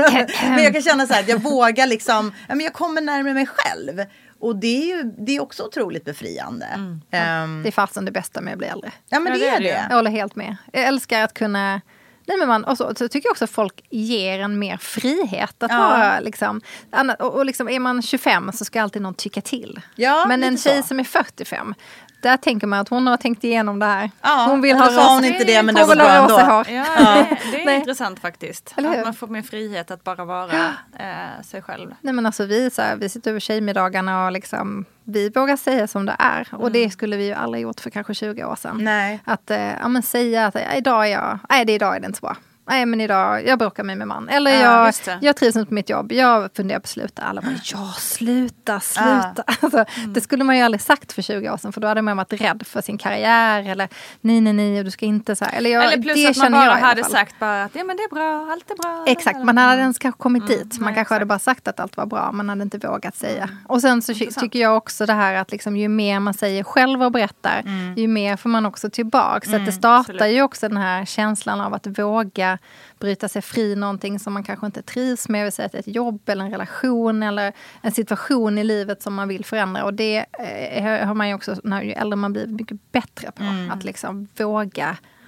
Men jag kan känna så här att jag vågar liksom, ja, men jag kommer närmare mig själv. Och det är ju det är också otroligt befriande. Mm. Um, det är fasen det bästa med att bli äldre. Ja, men ja, det är det. Jag håller helt med. Jag älskar att kunna... Nej, men man, och så, så tycker jag också att folk ger en mer frihet att ja. vara liksom, och, och liksom är man tjugofem så ska alltid någon tycka till. Ja, men en tjej så. som är fyrtiofem, där tänker man att hon har tänkt igenom det här. Ja, hon vill ha rosa, hon inte det, men det var bra ändå. Ja, det, det är intressant faktiskt. Att man får mer frihet att bara vara eh, sig själv. Nej, men alltså vi, så här, vi sitter över tjejmiddagarna och liksom, vi vågar säga som det är. Mm. Och det skulle vi ju aldrig gjort för kanske tjugo år sedan. Nej. Att eh, ja, men säga att ja, idag är jag, nej det idag är det inte så bra. Nej, men idag, jag bråkar med min man. Eller ja, jag, jag trivs inte på mitt jobb. Jag funderar på att sluta. Alla bara, ja, sluta, sluta. Ja. Alltså, mm. Det skulle man ju aldrig sagt för tjugo år sedan. För då hade man varit rädd för sin karriär. Eller nej, nej, nej, du ska inte så här. Eller, jag, eller plus det att man bara hade sagt bara att ja, men det är bra, allt är bra. Exakt, man hade ens kanske kommit mm. dit. Man nej, kanske exakt. hade bara sagt att allt var bra. Man hade inte vågat säga. Mm. Och sen så ty- tycker jag också det här att liksom, ju mer man säger själv och berättar. Mm. Ju mer får man också tillbaka. Så mm. att det startar Absolut. ju också den här känslan av att våga bryta sig fri någonting som man kanske inte trivs med, vill säga ett jobb eller en relation eller en situation i livet som man vill förändra. Och det eh, har man ju också, när ju äldre man blir, mycket bättre på. Mm. Att liksom våga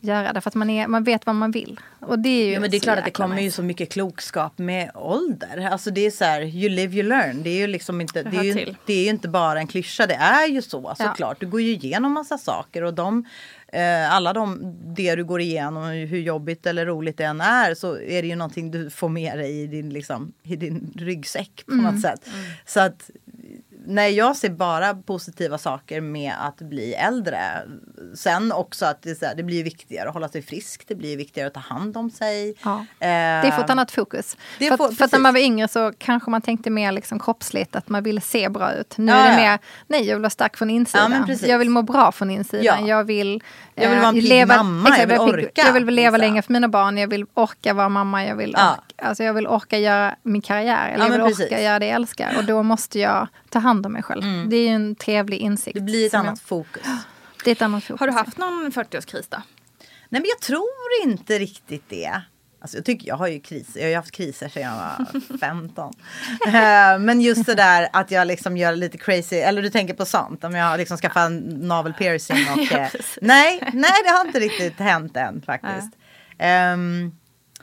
göra det. För att man, är, man vet vad man vill. Och det är ju ja, men det är klart att det kommer nice. ju så mycket klokskap med ålder. Alltså det är så här, you live you learn. Det är ju liksom inte, det är ju, det är ju inte bara en klyscha. Det är ju så såklart. Ja. Du går ju igenom massa saker och de eh, alla de, det du går igenom, hur jobbigt eller roligt det än är, så är det ju någonting du får med dig i din, liksom, i din ryggsäck på mm. något sätt. Mm. Så att nej, jag ser bara positiva saker med att bli äldre. Sen också att det, så här, det blir viktigare att hålla sig frisk. Det blir viktigare att ta hand om sig. Ja. Eh, det är för ett annat fokus. Det för, får, för att när man var yngre så kanske man tänkte mer liksom kroppsligt att man ville se bra ut. Nu ja, är det mer, nej jag vill vara stark från insidan. Ja, jag vill må bra från insidan. Ja. Jag vill, jag vill vara en pigg leva, mamma. Exakt, jag vill orka. Jag vill leva liksom. länge för mina barn. Jag vill orka vara mamma. Jag vill, ja. orka, alltså jag vill orka göra min karriär. Eller ja, jag vill orka göra det jag älskar. Och då måste jag ta hand om mig själv. Mm. Det är ju en trevlig insikt. Det blir ett annat jag, fokus. Det är ett annat fokus. Har du haft någon fyrtioårskris då? Nej, men jag tror inte riktigt det. Alltså jag tycker jag har ju kriser. Jag har ju haft kriser sedan jag var femton. uh, men just det där att jag liksom gör lite crazy. Eller du tänker på sånt. Om jag liksom skaffar en navel piercing. Och, ja, nej, nej, det har inte riktigt hänt än faktiskt. Um,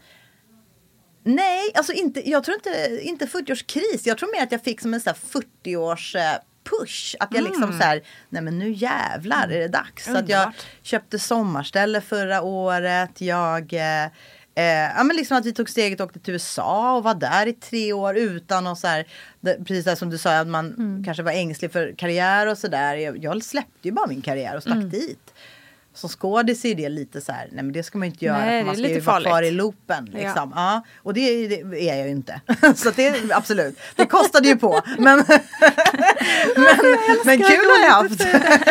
nej, alltså inte, jag tror inte, inte fyrtioårskris. Jag tror mer att jag fick som en sån här fyrtioårs... push. Att jag liksom mm. så här, nej men nu jävlar är det dags. Så att jag köpte sommarställe förra året. Jag, eh, eh, ja men liksom att vi tog steget och åkte till U S A och var där i tre år utan och så här, det, precis där som du sa, att man mm. kanske var ängslig för karriär och sådär. Jag, jag släppte ju bara min karriär och stack mm. dit. Som skådis är det lite så här, nej men det ska man inte göra. Nej, för man ska lite ju vara farligt. Kvar i loopen. Liksom. Ja. Ja, och det, det är jag ju inte. Så det är absolut. Det kostade ju på. Men, men, men kul har jag haft.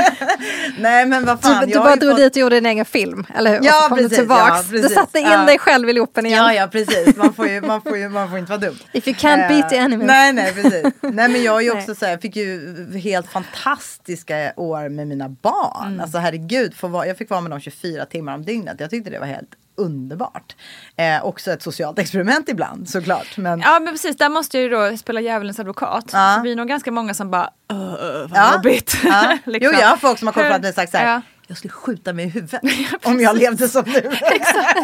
Nej men vad fan. Du, du bara drog fått... dit och gjorde en egen film. Eller hur? Ja, och precis, ja precis. Du satte in ja. dig själv i loopen igen. Ja, ja precis. Man får ju, man får ju, man får inte vara dum. If you can't beat the enemy. Nej, nej precis. Nej men jag är ju också så här, jag fick ju helt fantastiska år med mina barn. Mm. Alltså herregud, för var, jag fick vara med dem tjugofyra timmar om dygnet. Jag tyckte det var helt underbart. Eh, också ett socialt experiment ibland, såklart. Men... Ja, men precis. Där måste jag ju då spela djävulens advokat. Ja. Så vi är nog ganska många som bara, öh, vad ja. jobbigt. Ja. liksom. Jo, jag har folk som har kommit fram till och sagt så här, ja. jag skulle skjuta mig i huvudet ja, om jag levde som nu. Exakt.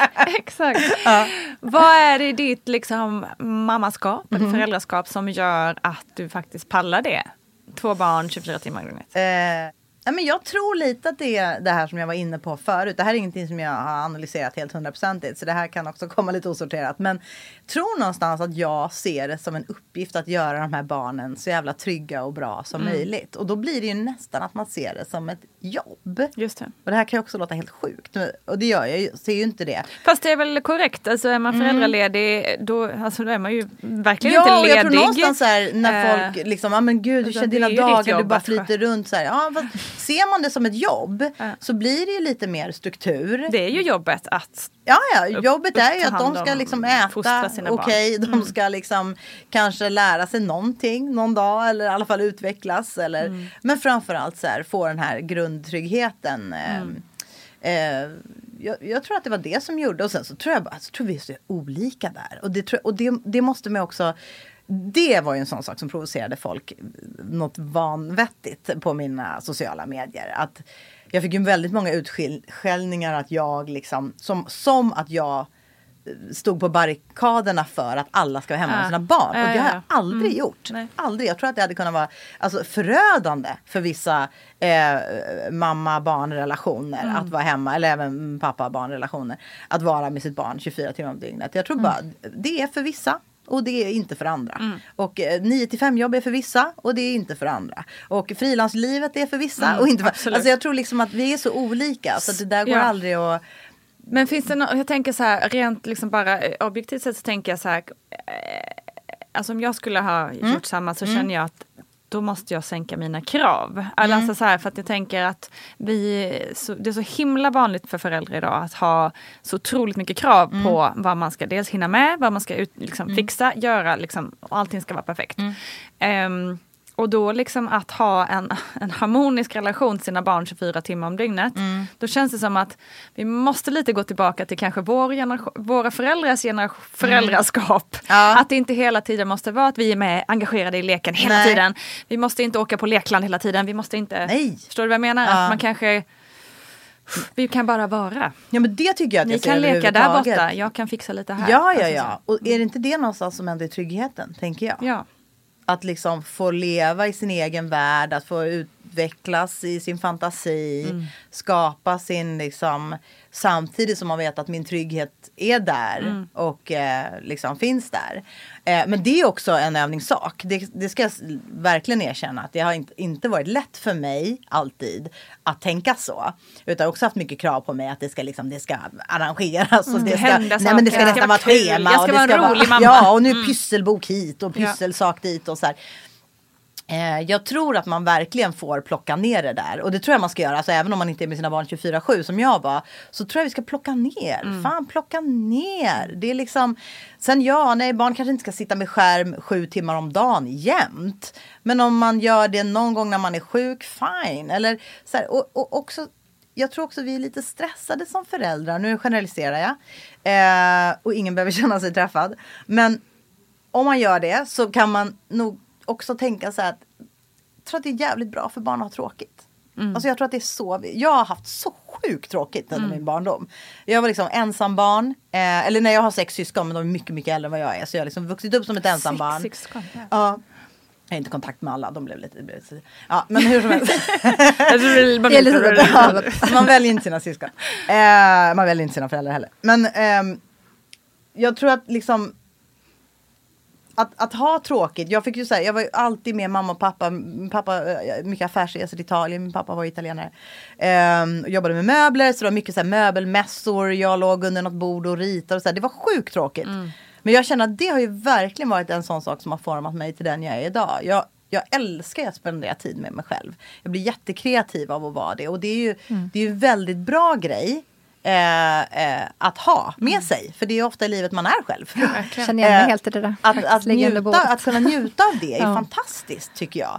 Exakt. Ja. Vad är det i ditt liksom, mammaskap eller mm. föräldraskap som gör att du faktiskt pallar det? Två barn, tjugofyra timmar om dygnet. Eh. Ja, men jag tror lite att det är det här som jag var inne på förut. Det här är ingenting som jag har analyserat helt hundraprocentigt. Så det här kan också komma lite osorterat. Men tror någonstans att jag ser det som en uppgift att göra de här barnen så jävla trygga och bra som mm. möjligt. Och då blir det ju nästan att man ser det som ett jobb. Just det. Och det här kan ju också låta helt sjukt. Och det gör jag ju, ser ju inte det. Fast det är väl korrekt. Alltså är man föräldraledig då, alltså, då är man ju verkligen ja, inte ledig. Ja, jag tror någonstans så här, när folk liksom, ja ah, men gud, hur känner dina dagar? Du bara flyter runt så här. Ja, vad, ser man det som ett jobb ja. så blir det ju lite mer struktur. Det är ju jobbet att Ja, ja. Jobbet är ju att de ska liksom äta. Okej, okay, de mm. ska liksom kanske lära sig någonting någon dag eller i alla fall utvecklas. Eller, mm. men framförallt så här, få den här grundtryggheten. Mm. Eh, jag, jag tror att det var det som gjorde. Och sen så tror jag bara, så tror vi är så olika där. Och det, och det, det måste man också... Det var ju en sån sak som provocerade folk något vanvettigt på mina sociala medier. Att jag fick ju väldigt många utskällningar att jag liksom, som, som att jag stod på barrikaderna för att alla ska vara hemma med sina barn. Och det har jag aldrig mm. gjort. Nej. Aldrig. Jag tror att det hade kunnat vara alltså, förödande för vissa eh, mamma-barn-relationer mm. att vara hemma. Eller även pappa-barn-relationer. Att vara med sitt barn tjugofyra timmar om dygnet. Jag tror mm. bara, det är för vissa. Och det är inte för andra. Mm. Och eh, nio till fem jobb är för vissa. Och det är inte för andra. Och frilanslivet är för vissa. Mm, och inte för, alltså jag tror liksom att vi är så olika. Så att det där går ja. aldrig att... Men finns det något, jag tänker så här, rent liksom bara objektivt sett så tänker jag så här. Eh, alltså om jag skulle ha gjort mm. samma så mm. känner jag att då måste jag sänka mina krav. Mm. Alltså så här, för att jag tänker att vi, så, det är så himla vanligt för föräldrar idag att ha så otroligt mycket krav mm. på vad man ska dels hinna med, vad man ska ut, liksom, mm. fixa, göra, liksom, och allting ska vara perfekt. Mm. Um, och då liksom att ha en, en harmonisk relation till sina barn tjugofyra timmar om dygnet. Mm. Då känns det som att vi måste lite gå tillbaka till kanske vår generation, våra föräldrars generation, föräldraskap. Mm. Ja. Att det inte hela tiden måste vara att vi är med engagerade i leken hela Nej. tiden. Vi måste inte åka på lekland hela tiden. Vi måste inte... Nej. Förstår du vad jag menar? Ja. Att man kanske... Vi kan bara vara. Ja, men det tycker jag att Ni jag kan leka där borta, jag kan fixa lite här. Ja, ja, alltså, ja. Och är det inte det någonstans som ändå är tryggheten, tänker jag? Ja. Att liksom få leva i sin egen värld, att få utvecklas i sin fantasi, mm. skapa sin liksom, samtidigt som man vet att min trygghet är där mm. och eh, liksom finns där. Eh, men det är också en övningssak. Det, det ska jag verkligen erkänna, att det har inte, inte varit lätt för mig alltid att tänka så. Utan också haft mycket krav på mig att det ska, liksom, det ska arrangeras. Och mm, det, ska, nej, men det ska nästan vara ett schema. Jag ska vara en rolig mamma. Ja, och nu mm. pysselbok hit och pysselsak ja. dit och så här. Jag tror att man verkligen får plocka ner det där. Och det tror jag man ska göra. Alltså, även om man inte är med sina barn tjugofyra sju som jag var. Så tror jag vi ska plocka ner. Mm. Fan, plocka ner. Det är liksom... Sen ja, nej, barn kanske inte ska sitta med skärm sju timmar om dagen jämt. Men om man gör det någon gång när man är sjuk, fine. Eller så här, och, och också... Jag tror också vi är lite stressade som föräldrar. Nu generaliserar jag. Eh, och ingen behöver känna sig träffad. Men om man gör det så kan man nog... också tänka så här att jag tror att det är jävligt bra för barn att ha tråkigt. Mm. Alltså jag tror att det är så, jag har haft så sjukt tråkigt under mm. min barndom. Jag var liksom ensam barn, eh, eller när jag har sex syskon, men de är mycket, mycket äldre än vad jag är. Så jag har liksom vuxit upp som ett ensam barn. Sex syskon, ja. Ja. Jag har inte kontakt med alla, de blev lite... Blev lite ja, men hur som helst. man, är lite ja, man väljer inte sina syskon. Eh, man väljer inte sina föräldrar heller. Men eh, jag tror att liksom... Att, att ha tråkigt. Jag fick ju säga, jag var ju alltid med mamma och pappa. Min pappa, mycket affärsresor till Italien. Min pappa var italienare. Ehm, jobbade med möbler. Så det var mycket så här möbelmässor. Jag låg under något bord och ritade. Och så här. Det var sjukt tråkigt. Mm. Men jag känner att det har ju verkligen varit en sån sak som har format mig till den jag är idag. Jag, jag älskar att spendera tid med mig själv. Jag blir jättekreativ av att vara det. Och det är ju, mm. det är ju en väldigt bra grej. Eh, eh, att ha med mm. sig. För det är ofta i livet man är själv. Jag känner igen mig helt i det där. Att, att, njuta, att kunna njuta av det är ja. fantastiskt tycker jag.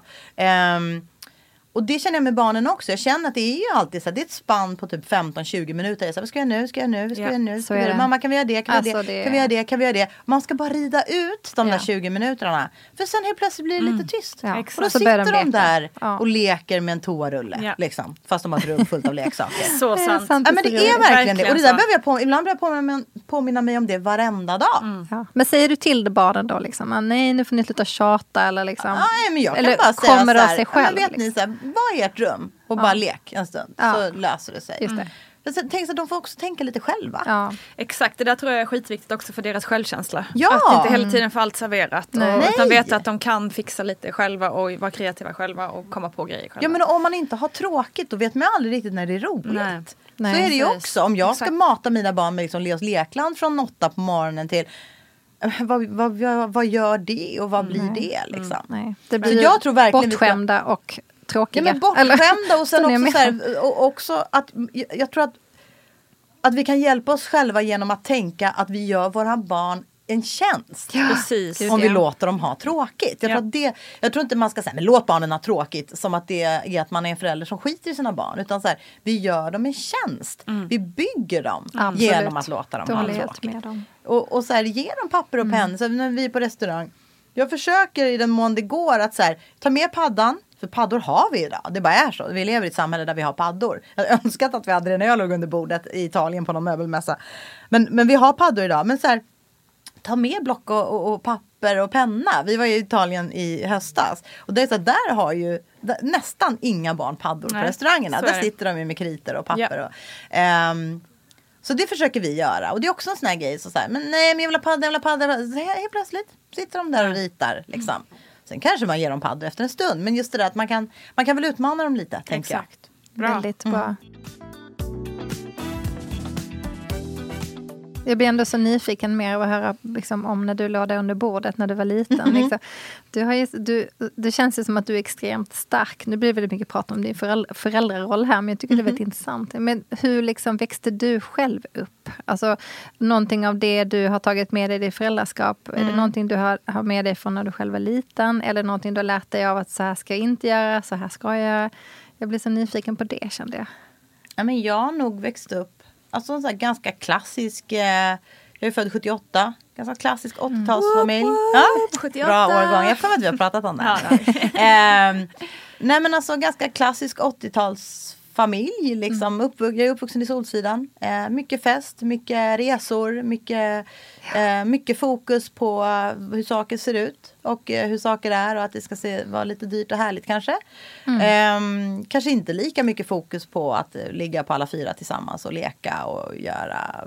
Um, och det känner jag med barnen också. Jag känner att det är ju alltid så här, det är ett spann på typ femton tjugo minuter. Jag säger, vad ska jag nu? Ska jag nu? Ska jag nu? Ska jag nu? Mamma, kan vi göra det? Kan vi göra alltså, det? det? Kan vi göra det? Kan vi göra det? Man ska bara rida ut de ja. där tjugo minuterna. För sen helt plötsligt blir det mm. lite tyst. Ja. Och då så sitter de, de där ja. och leker med en toarulle. Ja. Liksom, fast de har ett rum fullt av leksaker. Så sant. Ja, men det är verkligen, verkligen det. Och det där behöver jag på, ibland behöver jag påminna, påminna mig om det varenda dag. Mm. Ja. Men säger du till barnen då liksom, nej nu får ni sluta tjata eller liksom. Ja, men jag kan eller bara säga kommer så här, av sig själv. Men vet liksom. ni så här, vad är ert rum? Och ja. bara lek en stund. Ja. Så löser det sig. Just det. Mm. Så, tänk så att de får också tänka lite själva. Ja. Exakt, det där tror jag är skitviktigt också för deras självkänsla. Ja. Att inte hela tiden få allt serverat. Nej. Och, utan veta att de kan fixa lite själva och vara kreativa själva och komma på grejer själva. Ja, men om man inte har tråkigt då vet man aldrig riktigt när det är roligt. Nej. Så Nej, är det ju precis. också. Om jag Exakt. ska mata mina barn med liksom Leos lekland från åtta på morgonen till vad, vad, vad, vad gör det och vad blir Nej. det liksom? Mm. Nej. Det blir jag tror verkligen bortskämda ska... och tråkiga. Ja, men bortskämda och sen också, så här, och också att jag, jag tror att att vi kan hjälpa oss själva genom att tänka att vi gör våra barn en tjänst. Ja, precis. Om vi låter dem ha tråkigt. Jag, ja. tror att det, jag tror inte man ska säga, men låt barnen ha tråkigt som att det är att man är en förälder som skiter i sina barn. Utan så här, vi gör dem en tjänst. Mm. Vi bygger dem Absolut. genom att låta dem ha tråkigt. Med dem. Och, och så här, ge dem papper och penna. Mm. Så när vi är på restaurang. Jag försöker i den mån det går att så här, ta med paddan. För paddor har vi idag. Det bara är så. Vi lever i ett samhälle där vi har paddor. Jag önskat att vi hade det när jag låg under bordet i Italien på någon möbelmässa. Men, men vi har paddor idag. Men så här, ta med block och, och, och papper och penna. Vi var i Italien i höstas. Och det är så här, där har ju där, nästan inga barn paddor Nej, på restaurangerna. Där sitter de med kritor och papper. Ja. Och, um, så det försöker vi göra. Och det är också en sån här grej. Så så här, men nej, men jag vill ha paddor, jag vill ha paddor. Så helt plötsligt sitter de där och ritar. Liksom. Mm. Sen kanske man ger dem paddor efter en stund. Men just det där att man kan, man kan väl utmana dem lite, tänker jag. Exakt. Bra. Väldigt bra. Mm. Jag blir ändå så nyfiken mer att höra liksom, om när du låg där under bordet när du var liten. Mm. Liksom. Du har ju, du, det känns ju som att du är extremt stark. Nu blir det väldigt mycket prat om din föräldra, föräldraroll här, men jag tycker mm. det är väldigt intressant. Men hur liksom växte du själv upp? Alltså, någonting av det du har tagit med dig i ditt föräldraskap, mm. är det någonting du har, har med dig från när du själv var liten? Eller någonting du har lärt dig av att så här ska jag inte göra, så här ska jag göra? Jag blir så nyfiken på det, kände jag. Ja, men jag har nog växt upp alltså en sån här ganska klassisk, eh, jag är född sjuttioåtta, ganska klassisk åttiotalsfamilj. Mm. Ja, sjuttioåtta. Bra årgång, jag tror att vi har pratat om det. Ja, eh, nej men alltså ganska klassisk åttiotalsfamilj familj liksom. Mm. Upp, jag är uppvuxen i Solsidan. Eh, mycket fest, mycket resor, mycket, eh, mycket fokus på hur saker ser ut och eh, hur saker är och att det ska se, vara lite dyrt och härligt kanske. Mm. Eh, kanske inte lika mycket fokus på att eh, ligga på alla fyra tillsammans och leka och göra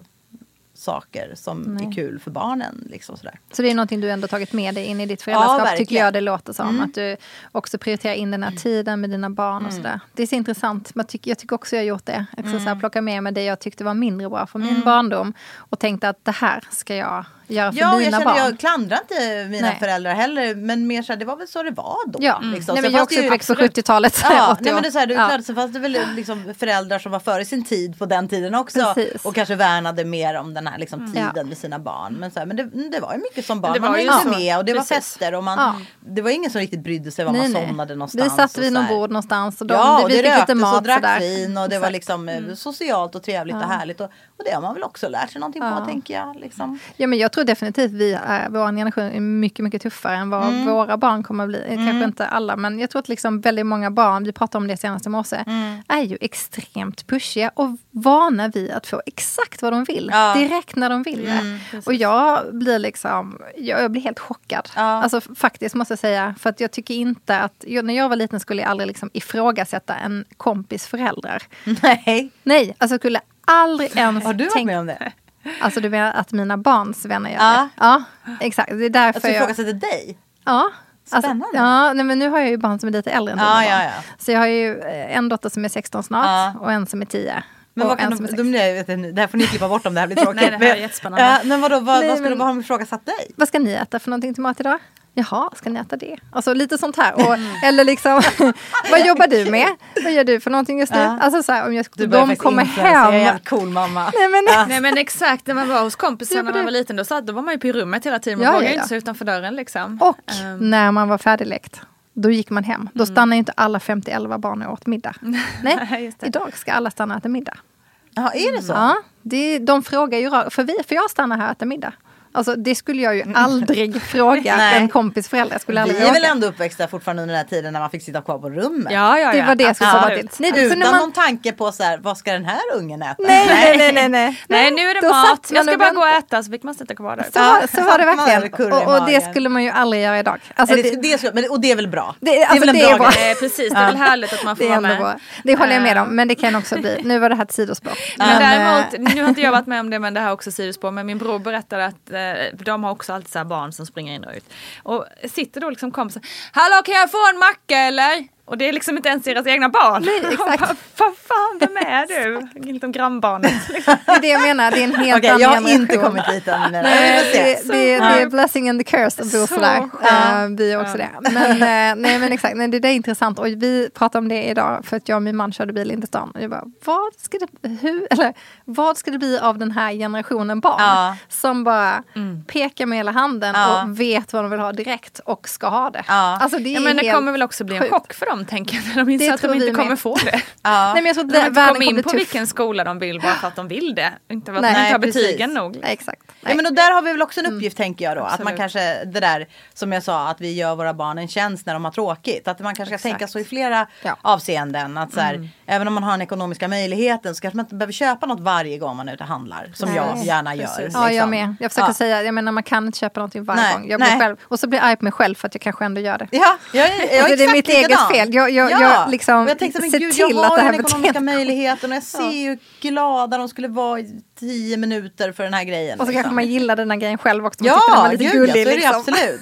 saker som Nej. är kul för barnen. Liksom sådär. Så det är någonting du ändå tagit med dig in i ditt föräldraskap, ja, tycker jag det låter som. Mm. Att du också prioriterar in den här tiden med dina barn mm. och sådär. Det är så intressant. Jag tycker, jag tycker också jag har gjort det. Också mm. så här, plocka med mig det jag tyckte var mindre bra från min mm. barndom. Och tänkte att det här ska jag göra för ja, dina jag barn. Jag klandrar inte mina nej. föräldrar heller. Men mer så här, det var väl så det var då. Ja. Liksom. Nej, men jag är också uppväxt på sjuttiotalet. Ja, nej, men det är så här, det är klart, så fanns det väl liksom föräldrar som var före sin tid på den tiden också. Precis. Och kanske värnade mer om den här liksom, tiden ja. med sina barn. Men, så här, men det, det var ju mycket som barn. Det man var ju ja. med och det Precis. var fester. Och man, ja. det var ingen som riktigt brydde sig var nej, man somnade någonstans. Vi satt vid någon bord någonstans. Och de, ja, och det, det röktes och drack vin. Och det var liksom mm. socialt och trevligt ja. och härligt. Och, och det har man väl också lärt sig någonting ja. på, tänker jag. Liksom. Ja, men jag tror definitivt vi är, vår generation är mycket, mycket tuffare än vad mm. våra barn kommer att bli. Mm. Kanske inte alla, men jag tror att liksom väldigt många barn, vi pratade om det senaste morse, mm. är ju extremt pushiga och vana vid att få exakt vad de vill. Ja. Direkt när de vill mm, och jag blir liksom, jag, jag blir helt chockad. Ja. Alltså faktiskt måste jag säga, för att jag tycker inte att, jag, när jag var liten skulle jag aldrig liksom ifrågasätta en kompis föräldrar. Nej. Nej, alltså skulle aldrig ens har du varit med om det? Alltså du menar att mina barns vänner gör det? Ja, ja exakt. Det är därför att du ifrågasätter jag... dig? Ja. Spännande. Alltså, ja, nej, men nu har jag ju barn som är lite äldre än ja, ja, ja. Så jag har ju en dotter som är sexton snart ja. och en som är tio. Men vad kan de, de, de, vet inte, det här får ni klippa bort om det här blir tråkigt. Nej, det här är jättespännande. Ja, men vadå, vad, nej, vad, ska men, du, vad har de ifrågasatt dig? Vad ska ni äta för någonting till mat idag? Jaha, ska ni äta det? Alltså lite sånt här. Och, eller liksom, vad jobbar du med? Vad gör du för någonting just nu? Ja. Alltså så här, om jag, du de kommer hem. Jag är en cool mamma. Nej men, ja. Nej men exakt, när man var hos kompisarna när man var liten, då, satt, då var man ju på rummet hela tiden. Man ja, vågade ja, ja. inte så utanför dörren liksom. Och um. när man var färdigläkt, då gick man hem. Då stannade mm. inte alla femtioelva barn och åt middag. Nej, idag ska alla stanna och äta middag. Ja, är det så? Ja, det, de frågar ju, för, vi, för jag stannar här och äter middag. Alltså det skulle jag ju aldrig fråga en kompis förälder. Skulle aldrig vi är fråga. väl ändå uppväxta fortfarande under den här tiden när man fick sitta kvar på rummet. Ja, ja, ja. Det var det jag skulle komma till. Nej, utan man... någon tanke på så här, vad ska den här ungen äta? Nej, nej, nej, nej. Nej, nej nu är det då mat. Jag ska bara gå och äta, så fick man sitta kvar där. Så, ja, så var det verkligen. Och, och det skulle man ju aldrig göra idag. Alltså, det, det, det skulle, men, och det är väl bra? Det, alltså, det är väl en det bra, är bra. Precis, det är väl härligt att man får vara med. Bra. Det håller jag med om, men det kan också bli. Nu var det här ett sidospår. Men däremot, nu har inte jag varit med om det, men det här också sidospår. Men min bror berättade att de har också alltid så här barn som springer in och ut. Och sitter då liksom kompisar. Hallå, kan jag få en macka eller? Och det är liksom inte ens deras egna barn. Nej, exakt. Vad fan, vem är du? Inte om grannbarnet. Liksom. Det är det jag menar, det är en helt okay, annan jag har generation. inte kommit dit än. Nej, det, det, det, det är blessing and the curse att bo sådär. Uh, vi är också ja. det. Men, uh, nej men exakt, nej, det, det är intressant. Och vi pratade om det idag för att jag och min man körde bil in till stan. Och jag bara, vad ska det, hur, eller, vad ska det bli av den här generationen barn? Ja. Som bara mm. pekar med hela handen ja. och vet vad de vill ha direkt och ska ha det. Ja. Alltså, det, är ja, men det kommer väl också bli en sjukt. chock för dem, tänker jag. De inser att de inte kommer med. få det. Ja. Nej, men jag tror de inte kommer in på tuff. vilken skola de vill bara för att de vill det. Inte för att Nej, de inte har betygen nog. Nej, exakt. Nej. Men och där har vi väl också en uppgift mm. tänker jag då. Absolut. Att man kanske, det där som jag sa, att vi gör våra barn en tjänst när de har tråkigt. Att man kanske ska exakt. tänka så i flera ja. avseenden. Att så här, mm. även om man har den ekonomiska möjligheten så kanske man inte behöver köpa något varje gång man är ute och handlar. Som Nej. jag gärna gör. Liksom. Ja, jag med. Jag försöker ja. säga, jag menar man kan inte köpa någonting varje Nej. gång. Jag blir själv, och så blir jag arg på mig själv för att jag kanske ändå gör det. Ja, jag, jag, jag alltså, det är mitt eget fel. Jag, jag, ja. jag liksom och jag tänkte, men gud, jag har den ekonomiska möjligheten och jag ser ju hur glada de skulle vara i tio minuter för den här grejen. Och så liksom. kanske man gillar den här grejen själv också. Ja, gud, gullig, ja, så är det liksom. absolut.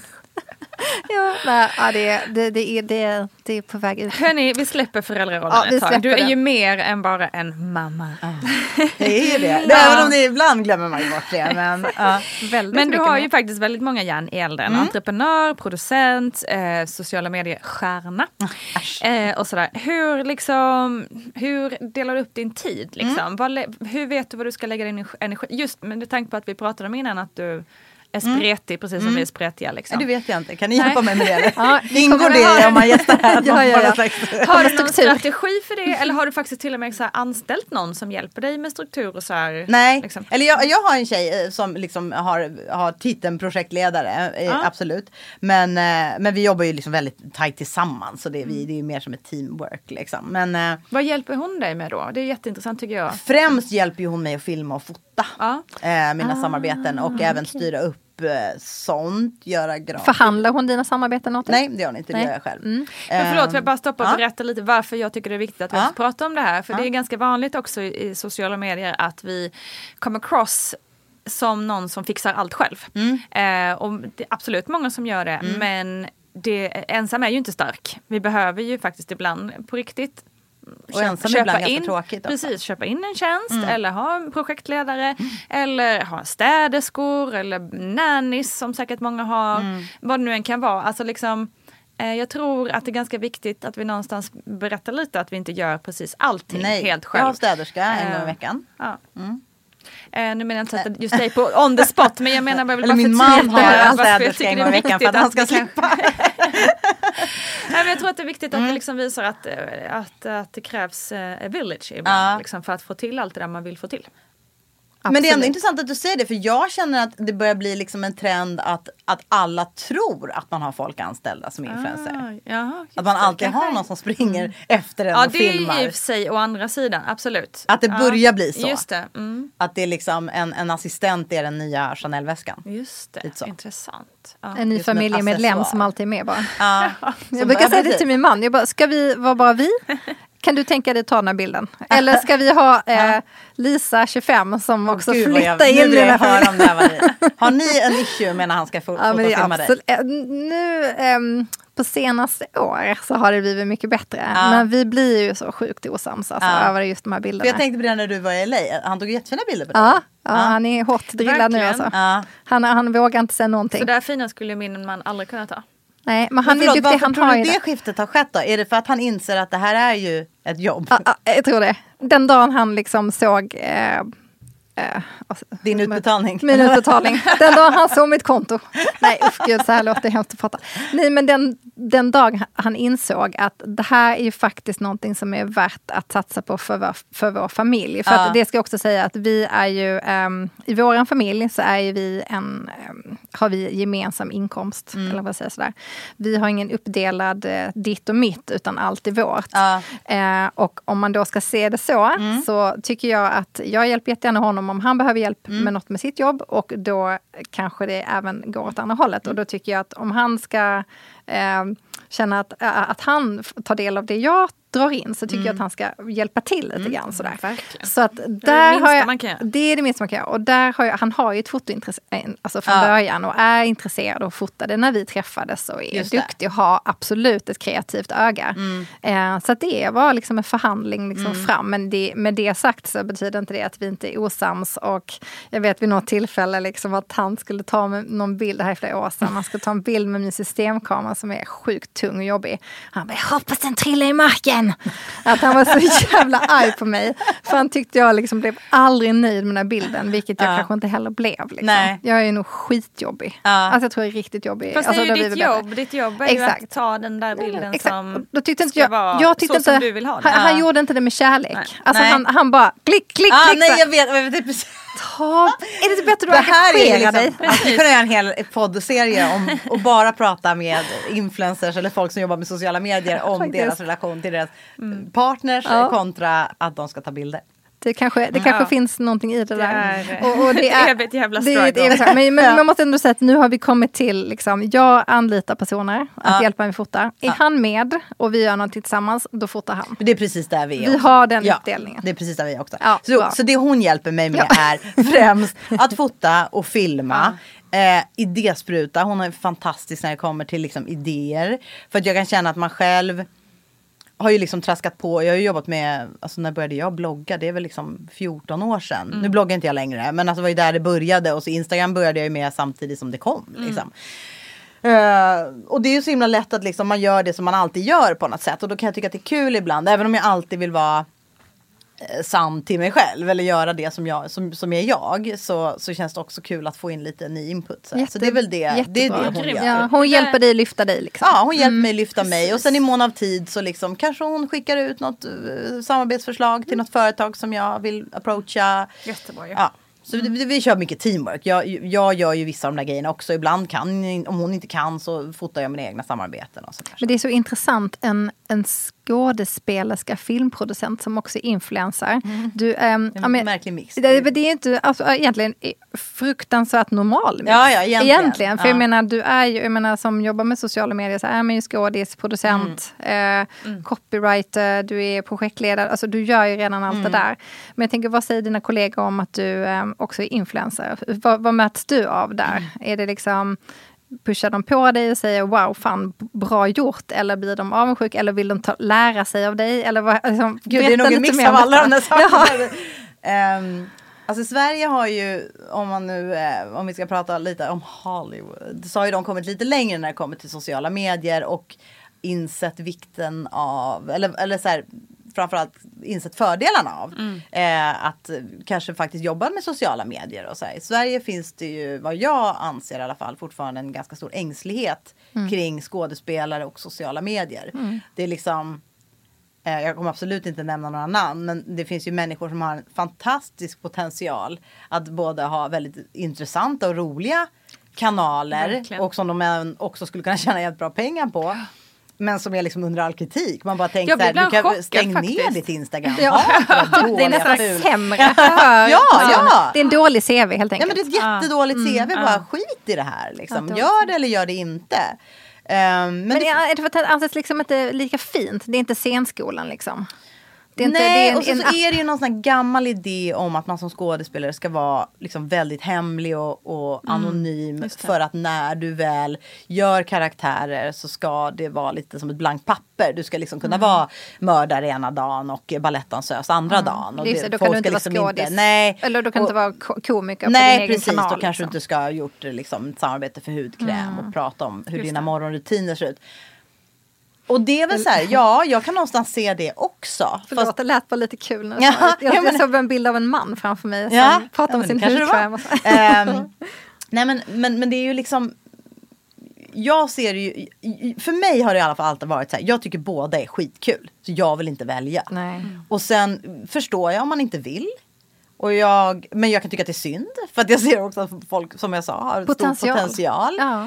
ja, nej, ja, det, det, det, är, det, det är på väg ut. Hörrni, vi släpper föräldrarollen ja, ett tag. Du är det. ju mer än bara en mamma. Ja. Det är det. Ja. Även om det ibland glömmer man ju bort det. Men, ja. men du har ju faktiskt väldigt många järn i elden. Mm. Entreprenör, producent, eh, sociala medier-stjärna. Eh, och sådär. Hur, liksom, hur delar du upp din tid? Liksom? Mm. Vad, hur vet du vad du ska lägga din energi? Just med tanke på att vi pratade om innan att du är spretig, precis som mm. vi är spretiga. Liksom. Ja, det vet jag inte. Kan ni hjälpa mig med det? Ja, ingår det om man gästar här? ja, ja, ja. Har du någon strategi för det? Eller har du faktiskt till och med så här anställt någon som hjälper dig med struktur och så här? Nej, liksom? eller jag, jag har en tjej som liksom har, har titeln projektledare, ja. absolut. Men, men vi jobbar ju liksom väldigt tajt tillsammans, så det är, vi, det är ju mer som ett teamwork. Liksom. Men, vad hjälper hon dig med då? Det är jätteintressant tycker jag. Främst hjälper ju hon mig att filma och fota ja. eh, mina ah, samarbeten och okay. även styra upp eh, sånt, göra grafik. Förhandlar hon dina samarbeten åt dig? Nej, det gör hon inte, det Nej. gör jag själv. Mm. Men förlåt, får jag bara stoppa och ja. berätta lite varför jag tycker det är viktigt att vi ja. pratar om det här. För ja. det är ganska vanligt också i, i sociala medier att vi kommer across som någon som fixar allt själv. Mm. Eh, och det är absolut många som gör det, mm. men det, ensam är ju inte stark. Vi behöver ju faktiskt ibland på riktigt och ensam köpa ibland in, tråkigt precis, köpa in en tjänst mm. eller ha en projektledare mm. eller ha städerskor eller nannies som säkert många har. Mm. Vad det nu än kan vara. Alltså liksom, eh, jag tror att det är ganska viktigt att vi någonstans berättar lite att vi inte gör precis allting Nej, helt själv. Jag har städerska en gång i veckan. Ja. Mm. Eh, nu menar jag inte att just dig på on the spot, men jag menar bara Eller min man har en städerska en gång i veckan för att han ska slippa. Nej, men jag tror att det är viktigt att mm. vi liksom visar att, att, att det krävs a village ibland, ja. liksom, för att få till allt det där man vill få till. Absolut. Men det är ändå intressant att du säger det, för jag känner att det börjar bli liksom en trend att, att alla tror att man har folk anställda som influencer. Ah, jaha, att man alltid har någon som springer mm. efter en ja, och filmar. Ja, det är i och för sig å andra sidan, absolut. Att det börjar ja, bli så. Just det. Mm. Att det är liksom en, en assistent är den nya Chanel-väskan. Just det, intressant. Ja. En ny just familjemedlem en som alltid är med bara. Ja. Jag brukar säga det till min man, jag bara, ska vi vara bara vi? Kan du tänka dig att ta den här bilden? Eller ska vi ha eh, Lisa tjugofem som också oh, flyttar in i den här filmen? Har ni en issue med när han ska få ja, filma dig? Nu eh, på senaste år så har det blivit mycket bättre. Ja. Men vi blir ju så sjukt osams alltså, ja. över just de här bilderna. För jag tänkte på det när du var i L A. Han tog jättefina bilder på dig. Ja, ja, ja, han är hårt drillad nu alltså. Ja. Han, han vågar inte säga någonting. Så där fina skulle min man aldrig kunna ta. Nej, men han men förlåt, är duktig, han tror har du ju det, det skiftet har skett då? Är det för att han inser att det här är ju ett jobb? Ja, ja, jag tror det. Den dagen han liksom såg eh, eh, alltså, din utbetalning. Min utbetalning. Den dagen han såg mitt konto. Nej, usch gud, så här låter det hemskt att prata. Nej, men den, den dag han insåg att det här är ju faktiskt någonting som är värt att satsa på för vår, för vår familj. För ja. att det ska jag också säga att vi är ju, um, i vår familj så är ju vi en, um, har vi gemensam inkomst. Mm. Eller vad säger sådär. Vi har ingen uppdelad uh, ditt och mitt, utan allt är vårt. Ja. Uh, och om man då ska se det så, mm. så tycker jag att jag hjälper jättegärna honom om han behöver hjälp mm. med något med sitt jobb, och då kanske det även går åt andra hållet. Mm. Och då tycker jag att om han ska eh, känna att, äh, att han tar del av det jag drar in, så tycker mm. jag att han ska hjälpa till lite mm. grann sådär. Verkligen. Så att där det är det har jag, man kan göra. Det är det minsta man kan göra. Och där har jag, han har ju ett fotointresse alltså från ja. början och är intresserad av att fota det när vi träffades, och är Just duktig och har absolut ett kreativt öga. Mm. Eh, så att det var liksom en förhandling liksom mm. fram. Men det, med det sagt så betyder inte det att vi inte är osams, och jag vet vid något tillfälle liksom att han skulle ta med någon bild här i flera år sedan. Han skulle ta en bild med min systemkamera som är sjukt tung och jobbig. Han bara, jag hoppas den trillar i marken. Att han var så jävla arg på mig. För han tyckte jag liksom blev aldrig nöjd med den här bilden. Vilket jag ja. kanske inte heller blev. Liksom. Jag är nog skitjobbig. Ja. Alltså jag tror jag är riktigt jobbig. Fast alltså, det är ju ditt jobb. Ditt jobb är Exakt. ju att ta den där bilden Exakt. som Då tyckte inte ska jag, vara jag tyckte så inte, som du vill ha den. Han, ja. han gjorde inte det med kärlek. Nej. Alltså nej. Han, han bara klick, klick, ah, klick. Nej, jag vet. Jag vet precis. Ta, är det inte bättre att du engagerar dig? Jag skulle kunna göra en hel poddserie om och bara prata med influencers eller folk som jobbar med sociala medier om Faktiskt. deras relation till deras mm. partners ja. kontra att de ska ta bilder. Det kanske, det kanske ja. finns någonting i det, det där. Är, och, och det är ett jävla struggle. Det är, det är, men men ja. man måste ändå säga att nu har vi kommit till, liksom, jag anlitar personer att ja. hjälpa mig fota. Är ja. han med och vi gör någonting tillsammans, då fotar han. Det är precis där vi är. Vi också. har den ja. uppdelningen. Det är precis där vi är också. Ja, så, så det hon hjälper mig med ja. är främst att fota och filma. Ja. Eh, idéspruta. Hon är fantastisk när det kommer till liksom, idéer. För att jag kan känna att man själv har ju liksom traskat på. Jag har ju jobbat med, alltså när började jag blogga? Det är väl liksom fjorton år sedan. Mm. Nu bloggar inte jag längre, men alltså det var ju där det började. Och så Instagram började jag ju med samtidigt som det kom. Mm. Liksom. Uh, och det är ju så himla lätt att liksom man gör det som man alltid gör på något sätt. Och då kan jag tycka att det är kul ibland. Även om jag alltid vill vara sann till mig själv eller göra det som, jag, som, som är jag så, så känns det också kul att få in lite ny input. Så, så det är väl det, det, är det hon gör. Ja, hon hjälper dig lyfta dig liksom. Ja, hon hjälper mm. mig lyfta mig och sen i mån av tid så liksom kanske hon skickar ut något uh, samarbetsförslag till något företag som jag vill approacha. Jättebra, ja. Ja. Så vi, vi kör mycket teamwork. Jag, jag gör ju vissa av de där grejerna också. Ibland kan, om hon inte kan så fotar jag mina egna samarbeten. Och så Men det är så intressant. En, en skådespelerska, filmproducent som också är influencer. Mm. Du, ähm, en ja, men, märklig mix. Det, det är inte alltså, egentligen fruktansvärt normal mix. Ja, ja, egentligen. egentligen. För ja. jag menar, du är ju, jag menar, som jobbar med sociala medier så är man ju skådis, producent, mm. Eh, mm. copywriter, du är projektledare. Alltså du gör ju redan allt mm. det där. Men jag tänker, vad säger dina kollegor om att du eh, också är influencer? Vad, vad möts du av där? Mm. Är det liksom... Pushar de på dig och säger wow, fan, bra gjort? Eller blir de avundsjuka? Eller vill de ta, lära sig av dig? Eller vad, liksom, Gud, det är nog en mix av alla de där sakerna. um, alltså Sverige har ju, om man nu, eh, om vi ska prata lite om Hollywood, så har ju de kommit lite längre när det kommer till sociala medier och insett vikten av, eller, eller så här, framförallt insett fördelarna av mm. eh, att kanske faktiskt jobba med sociala medier och så här. I Sverige finns det ju, vad jag anser i alla fall, fortfarande en ganska stor ängslighet mm. kring skådespelare och sociala medier. Mm. Det är liksom, eh, jag kommer absolut inte nämna några namn, men det finns ju människor som har en fantastisk potential att både ha väldigt intressanta och roliga kanaler Verkligen. Och som de också skulle kunna tjäna jättebra pengar på. Men som är liksom under all kritik. Man bara tänker såhär, du kan stänga ner ditt Instagram. Ja. Ja, det är nästan ful. sämre. För, ja, ja. Det är en dålig C V helt enkelt. Ja, men det är ett jättedåligt mm. C V. Bara mm. skit i det här. Liksom. Gör det eller gör det inte. Um, men men det, är det för att det anses liksom inte lika fint? Det är inte scenskolan liksom. Det är inte, Nej, det är en, och så, en så är det ju någon sån här gammal idé om att man som skådespelare ska vara liksom väldigt hemlig och, och mm, anonym. För att när du väl gör karaktärer så ska det vara lite som ett blankt papper. Du ska liksom kunna mm. vara mördare ena dagen och balettdansös andra mm. dagen. Och det, det, då kan du inte liksom vara skådis. Inte, nej. Eller du kan och, inte vara komiker nej, på din precis, egen kanal. Nej, precis. Då kanske liksom. du inte ska ha gjort liksom, ett samarbete för hudkräm mm. och prata om hur Just dina det. morgonrutiner ser ut. Och det är väl så här, ja, jag kan någonstans se det också. Förlåt, fast... det lät bara lite kul nu. Ja, jag ja, men... jag såg en bild av en man framför mig som ja, pratar om ja, sin hudkräm. um, nej, men, men, men det är ju liksom... Jag ser ju... För mig har det i alla fall alltid varit så här, jag tycker båda är skitkul. Så jag vill inte välja. Nej. Mm. Och sen förstår jag om man inte vill. Och jag, men jag kan tycka att det är synd. För att jag ser också att folk, som jag sa, har potential. stor potential. Ja.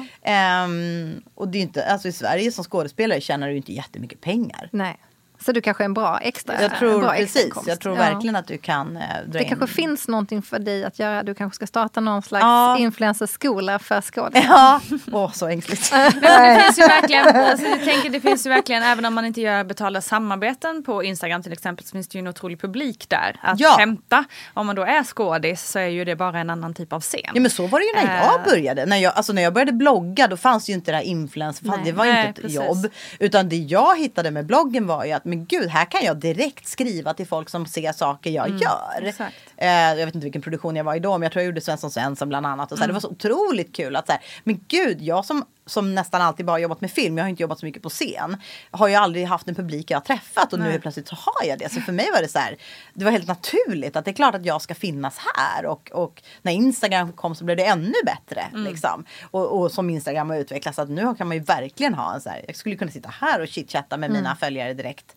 Um, och det är inte, alltså i Sverige som skådespelare tjänar du ju inte jättemycket pengar. Nej. Så du kanske är en bra extra Jag tror bra precis. Jag tror ja. verkligen att du kan eh, dra Det in. kanske finns någonting för dig att göra. Du kanske ska starta någon slags ja. influencerskola för skådespelare. Ja, åh oh, så ängsligt. Det finns ju verkligen, alltså, jag tänker det finns ju verkligen, även om man inte gör betalda samarbeten på Instagram till exempel, så finns det ju en otrolig publik där. Att ja. hämta, om man då är skådis så är ju det bara en annan typ av scen. Ja, men så var det ju när jag började. När jag, alltså när jag började blogga, då fanns ju inte det här influencer. Nej. Det var ju Nej, inte ett precis. jobb. Utan det jag hittade med bloggen var ju att, men gud, här kan jag direkt skriva till folk som ser saker jag mm, gör. Eh, jag vet inte vilken produktion jag var i då, men jag tror jag gjorde Svenssons ensam bland annat. Och så här, mm. Det var så otroligt kul att så här, men gud, jag som, som nästan alltid bara jobbat med film, jag har inte jobbat så mycket på scen, har ju aldrig haft en publik jag har träffat och Nej. nu helt plötsligt så har jag det. Så för mig var det så här, det var helt naturligt att det är klart att jag ska finnas här. Och, och när Instagram kom så blev det ännu bättre. Mm. Liksom. Och, och som Instagram har utvecklats, att nu kan man ju verkligen ha en så här, jag skulle kunna sitta här och chitchatta med mm. mina följare direkt.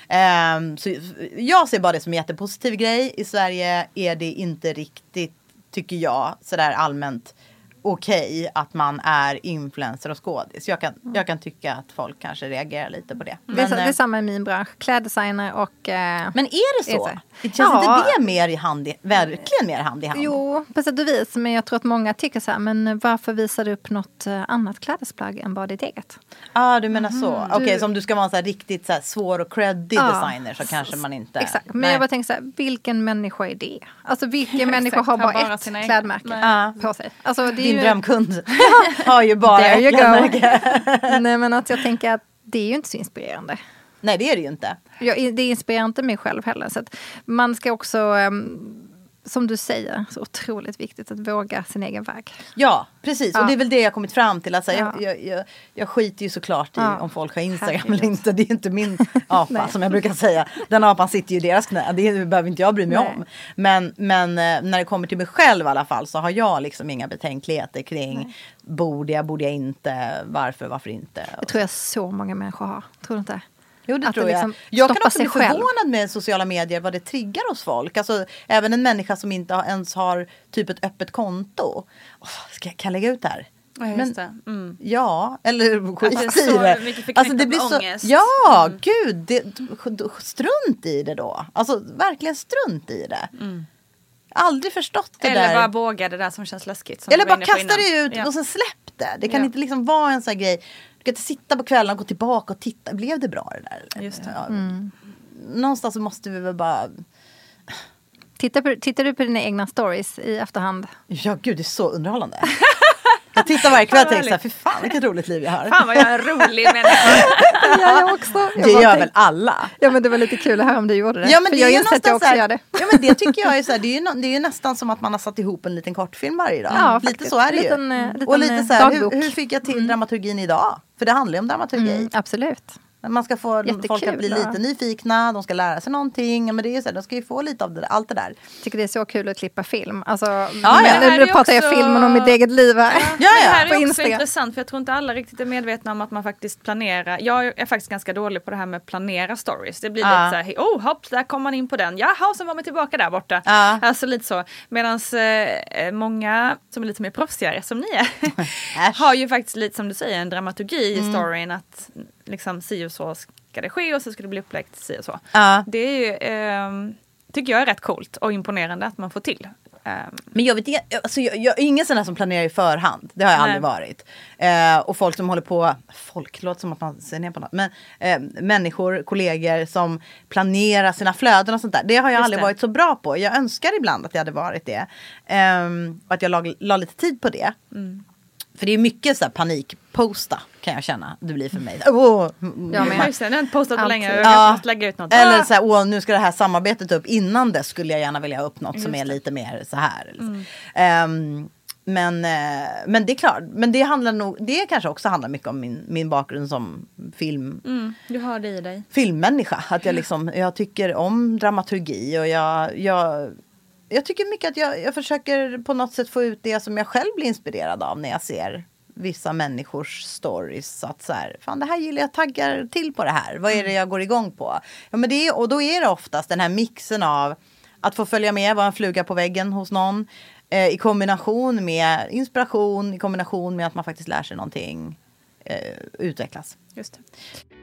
Um, så jag ser bara det som en jättepositiv grej. I Sverige är det inte riktigt, tycker jag, sådär allmänt okej okay att man är influencer och skådis. Jag kan, jag kan tycka att folk kanske reagerar lite på det. Men, det, är, det är samma i min bransch. Kläddesigner och... Eh, men är det så? Är det känns ja. inte det mer i hand i, verkligen mer hand i hand? Jo, på sätt och vis. Men jag tror att många tycker så här, men varför visar du upp något annat klädesplagg än bara ditt eget? Ja, ah, du menar så. Mm. Okej, okay, så om du ska vara en så här riktigt så här svår och creddig ja. designer så kanske man inte... Exakt, men Nej. jag bara tänker så här, vilken människa är det? Alltså vilken människa har bara, bara ett klädmärke ah. på sig? Alltså, det är Din ju... drömkund har ju bara There ett klädmärke. Nej, men att jag tänker att det är ju inte så inspirerande. Nej, det är det ju inte. Jag, det inspirerar inte mig själv heller. Så att man ska också um, som du säger, så otroligt viktigt att våga sin egen väg. Ja, precis. Ja. Och det är väl det jag kommit fram till. Alltså, Ja. jag, jag, jag skiter ju såklart i Ja. om folk har Instagram Herregud. eller inte. Det är inte min apa Nej. som jag brukar säga. Den apan sitter ju i deras knä. Det behöver inte jag bry mig Nej. om. Men, men eh, när det kommer till mig själv i alla fall så har jag liksom inga betänkligheter kring Nej. borde jag, borde jag inte, varför, varför inte. Det tror jag så många människor har. Tror du inte? Jo, det Att tror det jag. liksom Jag kan stoppar också bli sig själv. förvånad med sociala medier vad det triggar hos folk. Alltså, även en människa som inte har- ens har typ ett öppet konto. Oh, ska jag, kan jag lägga ut det här? Ja, just Men- det. Mm. Ja, eller skit Att det är i så det. mycket förknippat med blir så, ångest. ja, Mm. gud, det, strunt i det då. Alltså verkligen strunt i det. Mm. Aldrig förstått det Eller där. bara våga det där som känns läskigt. Som Eller du var bara inne på kasta innan. det ut Ja. och sen släpp det. Det kan Ja. inte liksom vara en sån här grej. Du kan inte sitta på kvällen och gå tillbaka och titta. Blev det bra det där? Eller? Just det. Ja. Mm. Någonstans så måste vi väl bara... Tittar, på, tittar du på dina egna stories i efterhand? Ja, gud, det är så underhållande. Jag tittar varje kväll och tänker så här, fy fan vilket roligt liv jag har. Fan vad jag är en rolig människa. Ja, jag också. Jag Det bara gör tänkte- väl alla? Ja, men det var lite kul här om du gjorde det. Ja, men För det jag är ju inser att jag någonstans också så här- gör det. Ja, men det tycker jag är så här, det är ju, nå- det är ju nästan som att man har satt ihop en liten kortfilm varje dag. Ja, lite faktiskt. så är det ju. Liten, eh, liten, och lite eh, så här, dagbok. hur, hur fick jag till dramaturgin idag? För det handlar ju om dramaturgi. Mm, absolut. Man ska få Jättekul, folk att bli ja. lite nyfikna, de ska lära sig någonting. Ja, men det är så här, de ska ju få lite av det, allt det där. Tycker det är så kul att klippa film. Alltså, ja. men, Det här nu är pratar jag också- filmen om mitt eget liv här. Ja, Det ja. här på är också Instagram. intressant för jag tror inte alla riktigt är medvetna om att man faktiskt planerar. Jag är faktiskt ganska dålig på det här med planera stories. Det blir Ja. lite så här, oh hopp, där kom man in på den. Jaha, så var man tillbaka där borta. Ja. Alltså lite så. Medan eh, många som är lite mer proffsigare som ni är Äsch. har ju faktiskt lite som du säger en dramaturgi Mm. i storyn att liksom si och så ska det ske och så ska det bli upplagt si och så. Ja. Det är ju, ehm, tycker jag är rätt coolt och imponerande att man får till. Ehm, Men jag vet inte, alltså jag, jag är ingen sån där som planerar i förhand. Det har jag Nej. aldrig varit. Eh, och folk som håller på, folk låter som att man ser ner på något. Men eh, människor, kollegor som planerar sina flöden och sånt där. Det har jag Just aldrig det. varit så bra på. Jag önskar ibland att jag hade varit det. Eh, och att jag la, la lite tid på det. Mm. För det är mycket så här panikposta kan jag känna. Det blir för mig. Åh, Jag med. Ja, just det, jag har inte postat på Alltid. länge. Jag Ja. kanske måste lägga ut något. Eller Ah! så här, åh, nu ska det här samarbetet upp. Innan det skulle jag gärna vilja ha upp något som Just är det. lite mer så här. Eller så. Mm. Ehm, men, eh, men det är klart. Men det handlar nog, det kanske också handlar mycket om min, min bakgrund som film, Mm, du har det i dig. filmmänniska. Att jag liksom, jag tycker om dramaturgi och jag, jag, jag tycker mycket att jag, jag försöker på något sätt få ut det som jag själv blir inspirerad av när jag ser vissa människors stories. Så att så här, fan det här gillar jag, taggar till på det här. Vad är det jag går igång på? Ja, men det är, och då är det oftast den här mixen av att få följa med, vara en fluga på väggen hos någon. Eh, I kombination med inspiration, i kombination med att man faktiskt lär sig någonting. Eh, utvecklas. Just det.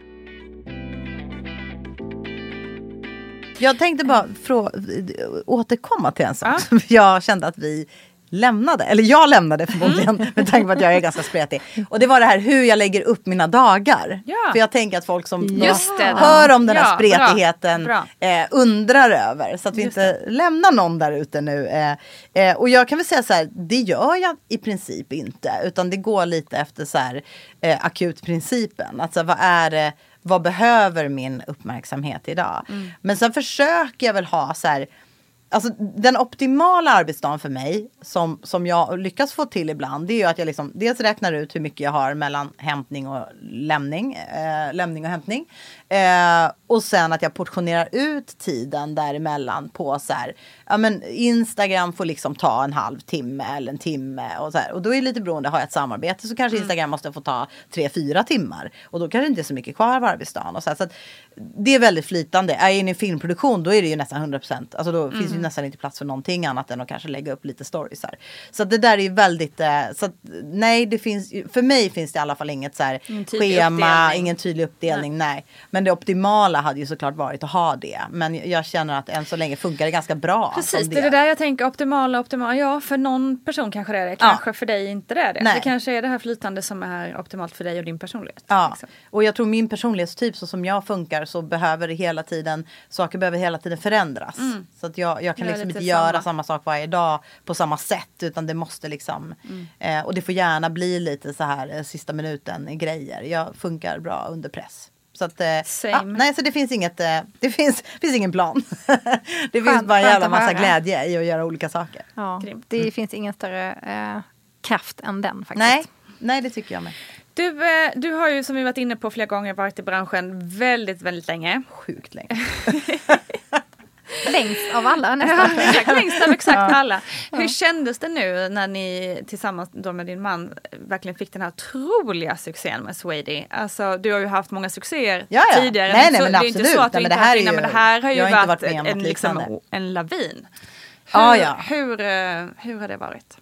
Jag tänkte bara frå- återkomma till en sak. Ja. som Jag kände att vi lämnade, eller jag lämnade förmodligen Mm. med tanke på att jag är ganska spretig. Och det var det här hur jag lägger upp mina dagar. Ja. För jag tänker att folk som Just det. hör om den här Ja, spretigheten bra, eh, undrar över. Så att vi Just inte lämnar någon där ute nu. Eh, eh, och jag kan väl säga så här, det gör jag i princip inte. Utan det går lite efter så här eh, akutprincipen. Alltså vad är det, vad behöver min uppmärksamhet idag? Mm. Men sen försöker jag väl ha så här, alltså den optimala arbetsdagen för mig som, som jag lyckas få till ibland, det är ju att jag liksom dels räknar ut hur mycket jag har mellan hämtning och lämning, eh, lämning och hämtning. Eh, och sen att jag portionerar ut tiden däremellan på så här, ja men Instagram får liksom ta en halv timme eller en timme och så här. Och då är det lite beroende, har jag ett samarbete så kanske Instagram måste få ta tre, fyra timmar. Och då kanske det inte är så mycket kvar av arbetsdagen. Och så här, så att det är väldigt flytande. Är jag inne i en filmproduktion då är det ju nästan hundra procent. Alltså då finns ju nästan inte plats för någonting annat än att kanske lägga upp lite stories här. Så att det där är ju väldigt, eh, så att nej det finns, för mig finns det i alla fall inget så här Ingen tydlig schema, uppdelning. ingen tydlig uppdelning, nej. Men det optimala hade ju såklart varit att ha det. Men jag känner att än så länge funkar det ganska bra. Precis, som det är det där jag tänker optimala, optimala. Ja, för någon person kanske det är det. Kanske för dig inte det är det. Nej. Det kanske är det här flytande som är optimalt för dig och din personlighet. Ja, liksom. och jag tror min personlighetstyp så som jag funkar så behöver det hela tiden, saker behöver hela tiden förändras. Mm. Så att jag, jag kan Gör liksom lite inte göra samma. samma sak varje dag på samma sätt utan det måste liksom, Mm. eh, och det får gärna bli lite så här eh, sista minuten grejer. Jag funkar bra under press. Så att, eh, ja, nej, så det finns inget, eh, det finns, finns ingen plan. det finns bara en jävla massa glädje i att göra olika saker. Ja, det mm. finns ingen större eh, kraft än den faktiskt. Nej, nej, det tycker jag med. Du, eh, du har ju som vi varit inne på flera gånger varit i branschen väldigt, väldigt länge. Sjukt länge. Längst av alla nästan. Ja, exakt, längst av exakt alla. Ja. Hur kändes det nu när ni tillsammans då med din man verkligen fick den här otroliga succén med Swady? Alltså du har ju haft många succéer ja, ja. tidigare. Nej, nej, så, men det är absolut. inte så att du nej, inte det här har, ju, men det här har ju varit, varit en, en, liksom, en lavin. Hur, ah, ja. hur, hur har det varit?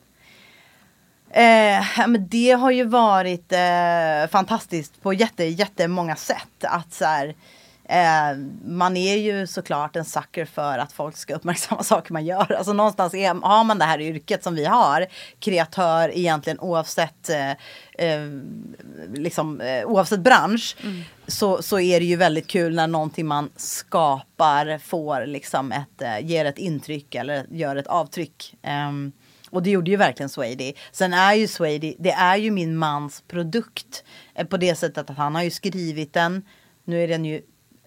Eh, men det har ju varit eh, fantastiskt på jätte, jättemånga sätt. Att så här, eh, man är ju såklart en sucker för att folk ska uppmärksamma saker man gör. Alltså någonstans är, har man det här yrket som vi har, kreatör egentligen oavsett eh, eh, liksom, eh, oavsett bransch, mm. så, så är det ju väldigt kul när någonting man skapar får liksom ett, eh, ger ett intryck eller gör ett avtryck. Eh, Och det gjorde ju verkligen Swady. Sen är ju Swady, det är ju min mans produkt. På det sättet att han har ju skrivit den. Nu är den ju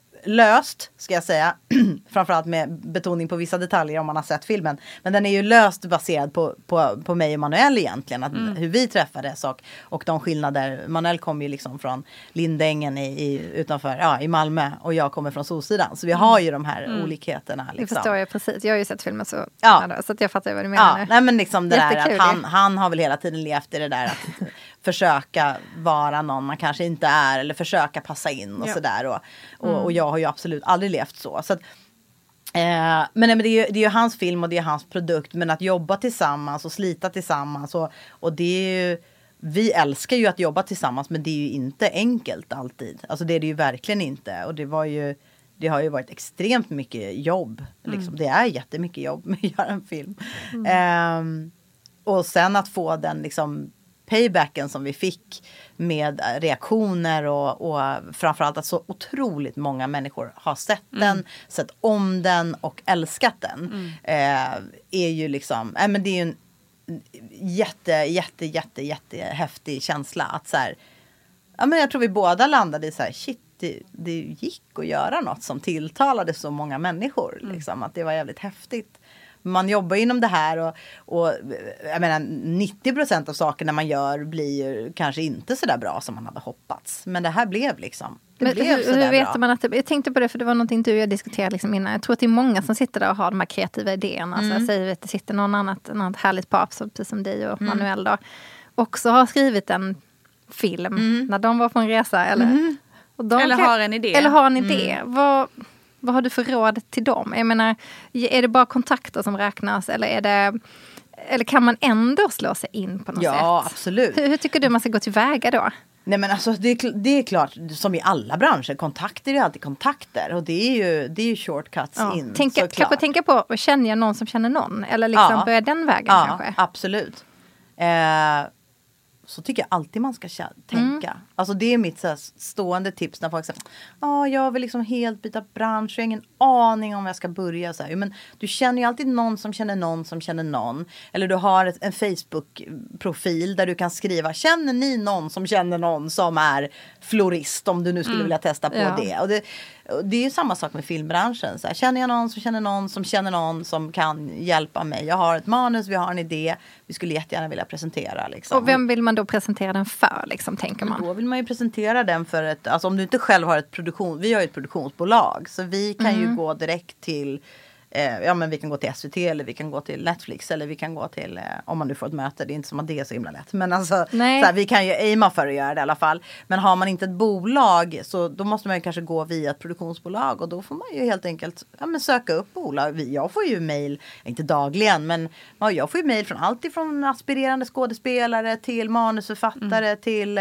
löst, ska jag säga. Framförallt med betoning på vissa detaljer om man har sett filmen. Men den är ju löst baserad på, på, på mig och Manuel egentligen. Att, mm. Hur vi träffades och, och de skillnader. Manuel kom ju liksom från Lindängen i, i, utanför, ja, i Malmö. Och jag kommer från Solsidan. Så vi mm. har ju de här mm. olikheterna. Liksom. Det förstår jag precis. Jag har ju sett filmen så, ja. ja, så att jag fattar vad du menar. Ja, nej, men liksom det där att han, han har väl hela tiden levt i det där att försöka vara någon man kanske inte är. Eller försöka passa in och ja. sådär. Och, och, mm. och jag har ju absolut aldrig levt så. Så att, eh, men, nej, men det, är ju, det är ju hans film och det är hans produkt. Men att jobba tillsammans och slita tillsammans. Och, och det är ju, vi älskar ju att jobba tillsammans. Men det är ju inte enkelt alltid. Alltså det är det ju verkligen inte. Och det var ju, det har ju varit extremt mycket jobb. Liksom. Mm. Det är jättemycket jobb med att göra en film. Mm. Eh, och sen att få den liksom paybacken som vi fick med reaktioner och, och framförallt att så otroligt många människor har sett mm. den, sett om den och älskat den mm. eh, är ju liksom, äh, men det är ju en jätte, jätte, jätte, jätte häftig känsla att så här, ja men jag tror vi båda landade i så här, shit, det, det gick att göra något som tilltalade så många människor mm. liksom, att det var jävligt häftigt. Man jobbar inom det här och, och jag menar, nittio procent av sakerna man gör blir ju kanske inte så där bra som man hade hoppats. Men det här blev liksom, det men blev hur, så där hur vet bra. Man att det, jag tänkte på det för det var någonting du och jag diskuterade liksom innan. Jag tror att det är många som sitter där och har de här kreativa idéerna. Mm. Alltså jag säger att det sitter någon annat, något härligt par, precis som dig och mm. Manuel då. Också har skrivit en film mm. när de var på en resa. Eller, mm. och de eller kan, har en idé. Eller har en idé. Mm. Vad... Vad har du för råd till dem? Jag menar, är det bara kontakter som räknas? Eller, är det, eller kan man ändå slå sig in på något ja, sätt? Ja, absolut. Hur, hur tycker du man ska gå tillväga då? Nej men alltså det är, det är klart, som i alla branscher, kontakter är alltid kontakter. Och det är ju, det är ju shortcuts ja. in, tänka, såklart. Kanske tänka på, känner jag någon som känner någon? Eller liksom ja. börja den vägen ja, kanske? Absolut. Eh, så tycker jag alltid man ska kä- tänka. Mm. Alltså det är mitt så här, stående tips när folk säger ja, ah, jag vill liksom helt byta bransch. Jag har ingen aning om jag ska börja. Så här. Men du känner ju alltid någon som känner någon som känner någon. Eller du har ett, en Facebook-profil där du kan skriva, känner ni någon som känner någon som är florist, om du nu skulle mm. vilja testa på ja. det. Och det. Det är ju samma sak med filmbranschen. Så här, känner jag någon som känner någon som känner någon som kan hjälpa mig. Jag har ett manus, vi har en idé. Vi skulle jättegärna vilja presentera. Liksom. Och vem vill man då presentera den för, liksom, tänker man? Då vill man ju presentera den för ett... Alltså om du inte själv har ett produktion... Vi har ju ett produktionsbolag. Så vi kan mm. ju gå direkt till... Eh, ja men vi kan gå till S V T eller vi kan gå till Netflix eller vi kan gå till, eh, om man nu får ett möte, det är inte som att det är så himla lätt. Men alltså, så här, vi kan ju aima för att göra det i alla fall. Men har man inte ett bolag så då måste man ju kanske gå via ett produktionsbolag och då får man ju helt enkelt ja, men söka upp bolag. Jag får ju mejl, inte dagligen, men ja, jag får ju mejl från allt ifrån aspirerande skådespelare till manusförfattare mm. till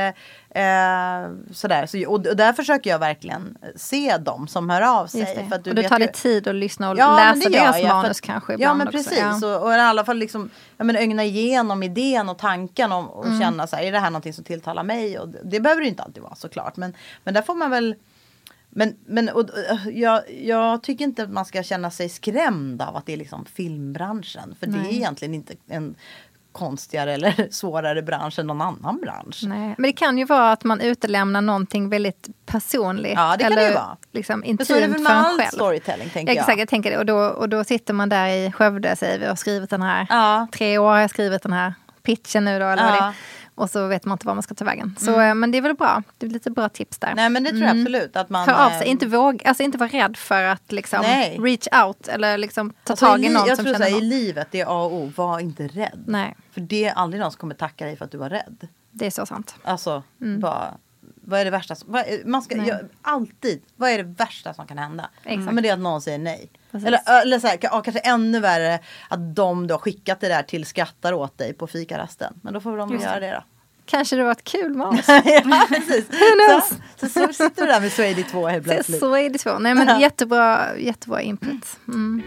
eh, sådär. Så, och, och där försöker jag verkligen se dem som hör av sig. För att du och då vet tar det ju, tid att lyssna och ja, läsa det deras jag, manus för, kanske ja men också. precis Ja. och, och i alla fall liksom jag menar, ögna igenom idén och tanken och, och mm. känna så här, är det här någonting som tilltalar mig? Och det, det behöver det inte alltid vara såklart, men, men där får man väl men, men och, jag, jag tycker inte att man ska känna sig skrämd av att det är liksom filmbranschen, för Nej. det är egentligen inte en konstigare eller svårare bransch än någon annan bransch. Nej. Men det kan ju vara att man utelämnar någonting väldigt personligt. Ja, det kan eller det ju vara. Liksom intimt för en för en själv. Storytelling, tänker jag. jag. Exakt, jag tänker det. Och då, och då sitter man där i Skövde, säger vi, och har skrivit den här. Ja. Tre år har jag skrivit den här pitchen nu då, eller Ja. vad det är. Och så vet man inte var man ska ta vägen. Så, Mm. Men det är väl bra. Det är lite bra tips där. Nej, men det tror jag absolut. Att man, Hör av sig. eh, Inte, våg, alltså inte vara rädd för att liksom Nej. reach out. Eller liksom ta alltså, tag i i li- någon jag som tror känner så här, någon. i livet, det är A och O. Var inte rädd. Nej, För det är aldrig någon som kommer tacka dig för att du var rädd. det är så sant. Alltså, bara, vad är det värsta? som- Vad är, man ska Nej. jag, alltid, vad är det värsta som kan hända? Exakt. Ja, men det är att någon säger nej. Precis. Eller, eller så här, ja, kanske ännu värre att de då har skickat det där till skrattar åt dig på fikarasten. Men då får de Just göra det. det då. Kanske det var ett kul manus. Ja, precis. knows? Så, så, så sitter du där med Swady två helt Så, plötsligt. så är det så. Nej, men jättebra, jättebra input. Mm.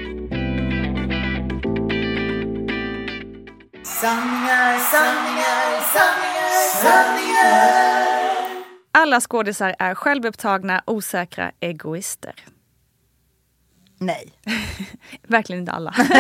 Sanningar, sanningar, sanningar, sanningar. Alla skådisar är självupptagna, osäkra egoister. Nej. Verkligen inte alla. Eh,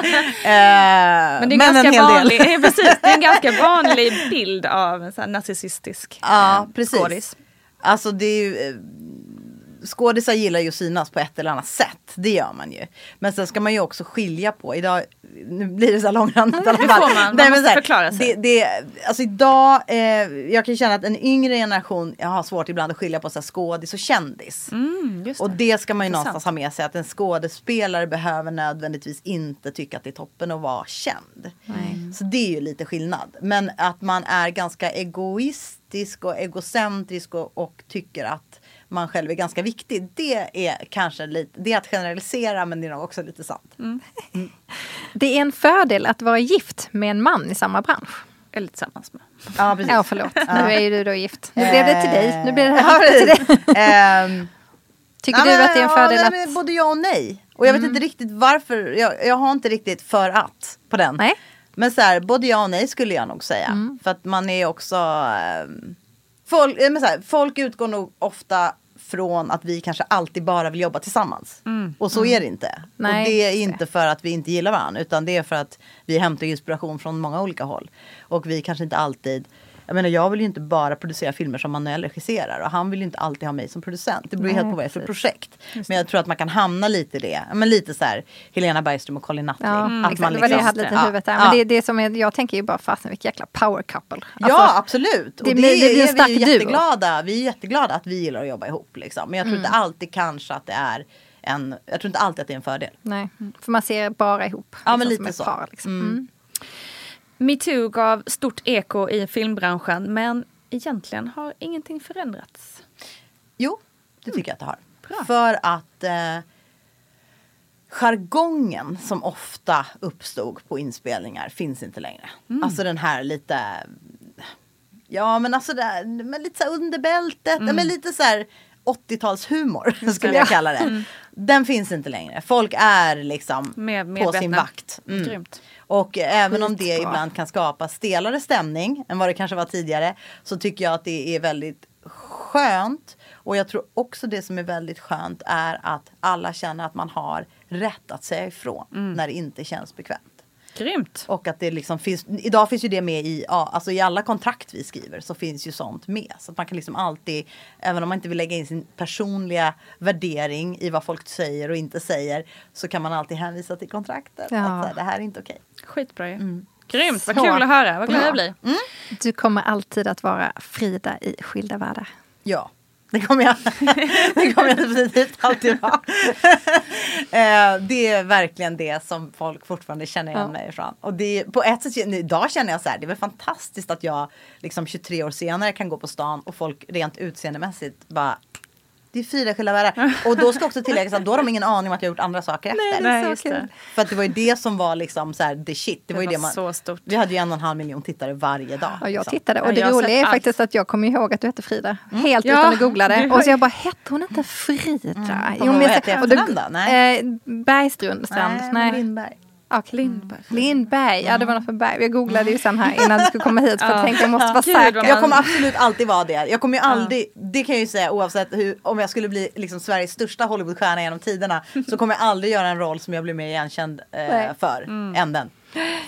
Men det är, men en ganska hel vanlig, del. eh, precis, det är en ganska vanlig bild av en sån här narcissistisk Ja, eh, precis. skådis. Alltså det är ju, eh, skådisar gillar ju att synas på ett eller annat sätt. Det gör man ju. Men sen ska man ju också skilja på. Idag, nu blir det så här långrandigt i alla Det fall. får man, man Nej, men måste så här, förklara sig. Det, det, alltså idag, eh, jag kan känna att en yngre generation, jag har svårt ibland att skilja på så här, skådis och kändis. Mm, just det. Och det ska man ju Intressant. någonstans ha med sig. Att en skådespelare behöver nödvändigtvis inte tycka att det är toppen att vara känd. Nej. Så det är ju lite skillnad. Men att man är ganska egoistisk och egocentrisk och, och tycker att man själv är ganska viktig. Det är kanske lite, det är att generalisera, men det är nog också lite sant. Mm. Det är en fördel att vara gift med en man i samma bransch. Eller tillsammans med. Ja, precis. Ja, förlåt. Nu är ju du då gift. Nu blev det till dig. Nu blir det här Ja, till dig. Ehm, Tycker ja, du men, att det är en fördel ja, att... men både ja och nej. Och jag vet inte riktigt varför. Jag, jag har inte riktigt för att på den. Nej. Men så här, både ja och nej skulle jag nog säga. Mm. För att man är också... ehm, folk, eh, men så här, folk utgår nog ofta från att vi kanske alltid bara vill jobba tillsammans. Och så är det inte. Nej, och det är just det. inte för att vi inte gillar varandra. Utan det är för att vi hämtar inspiration från många olika håll. Och vi kanske inte alltid... Jag menar, jag vill ju inte bara producera filmer som Manuel regisserar. Och han vill ju inte alltid ha mig som producent. Det beror ju Nej, helt på vad det är för precis. projekt. Men jag tror att man kan hamna lite i det. Men lite så här, Helena Bergström och Colin Nutley. Ja, Att exakt. man Det var det jag liksom- hade lite i ja, huvudet där. ja. Men det, det som är, jag tänker ju bara fast vilket jäkla power couple. Alltså, Ja, absolut. Och det det, blir- det blir en är stark vi ju duo. jätteglada. Vi är jätteglada att vi gillar att jobba ihop. Liksom. Men jag tror Mm. inte alltid kanske att det är en... Jag tror inte alltid att det är en fördel. Nej, för man ser bara ihop. Ja, men liksom, lite som så. ett par, liksom. Mm. Mm. MeToo gav stort eko i filmbranschen, men egentligen har ingenting förändrats. Jo, det tycker jag att det har. Bra. För att eh, jargongen som ofta uppstod på inspelningar finns inte längre. Alltså den här lite... Ja, men alltså det här, men lite så här under bältet. Men lite så här åttiotalshumor skulle jag kalla det. Den finns inte längre. Folk är liksom Mer på medvetna. sin vakt. Mm. Grymt. Och även om det Skitbra. ibland kan skapa stelare stämning än vad det kanske var tidigare, så tycker jag att det är väldigt skönt. Och jag tror också det som är väldigt skönt är att alla känner att man har rätt att säga ifrån när det inte känns bekvämt. Grymt. Och att det liksom finns, idag finns ju det med i, ja, alltså i alla kontrakt vi skriver så finns ju sånt med. Så att man kan liksom alltid, även om man inte vill lägga in sin personliga värdering i vad folk säger och inte säger, så kan man alltid hänvisa till kontraktet. Ja. Att så här, det här är inte okej. Skitbra ju. Grymt, vad Så kul att höra. Vad glad bra. jag blir. Du kommer alltid att vara Frida i Skilda världar. Ja, det kommer jag, det kommer jag definitivt alltid vara. eh, det är verkligen det som folk fortfarande känner igen Ja. mig ifrån. Och det är, på ett sätt, idag känner jag så här, det är väl fantastiskt att jag liksom tjugotre år senare kan gå på stan och folk rent utseendemässigt bara, det är fyra skilda världar. Och då ska också tilläggas att då har de ingen aning om att jag har gjort andra saker efter. Nej, så just kul. det. För att det var ju det som var liksom så här, the shit. Det, Det var ju var det man, så stort. vi hade ju en och en halv miljon tittare varje dag. Ja, jag liksom. tittade. Ja, Och det jag har roliga är sett allt. faktiskt att jag kommer ihåg att du hette Frida. Helt Ja, utan att googla det. du har- Och så jag bara, hette hon inte Frida? Mm. Jo, Vad men jag- hette jag och då- efternamn då? Nej. Eh, Bergstrand. Nej, Nej. Lindberg. Okay. Lindberg. Lindberg. Ja, det var något med Berg. Jag googlade ju sen här innan du skulle komma hit för att Ja. jag tänkte jag måste vara Gud, säker. vad Jag kommer absolut alltid vara det. Jag kommer ju aldrig, det kan jag ju säga oavsett hur, om jag skulle bli liksom Sveriges största Hollywoodstjärna genom tiderna, så kommer jag aldrig göra en roll som jag blir mer igenkänd eh, Nej. för än den.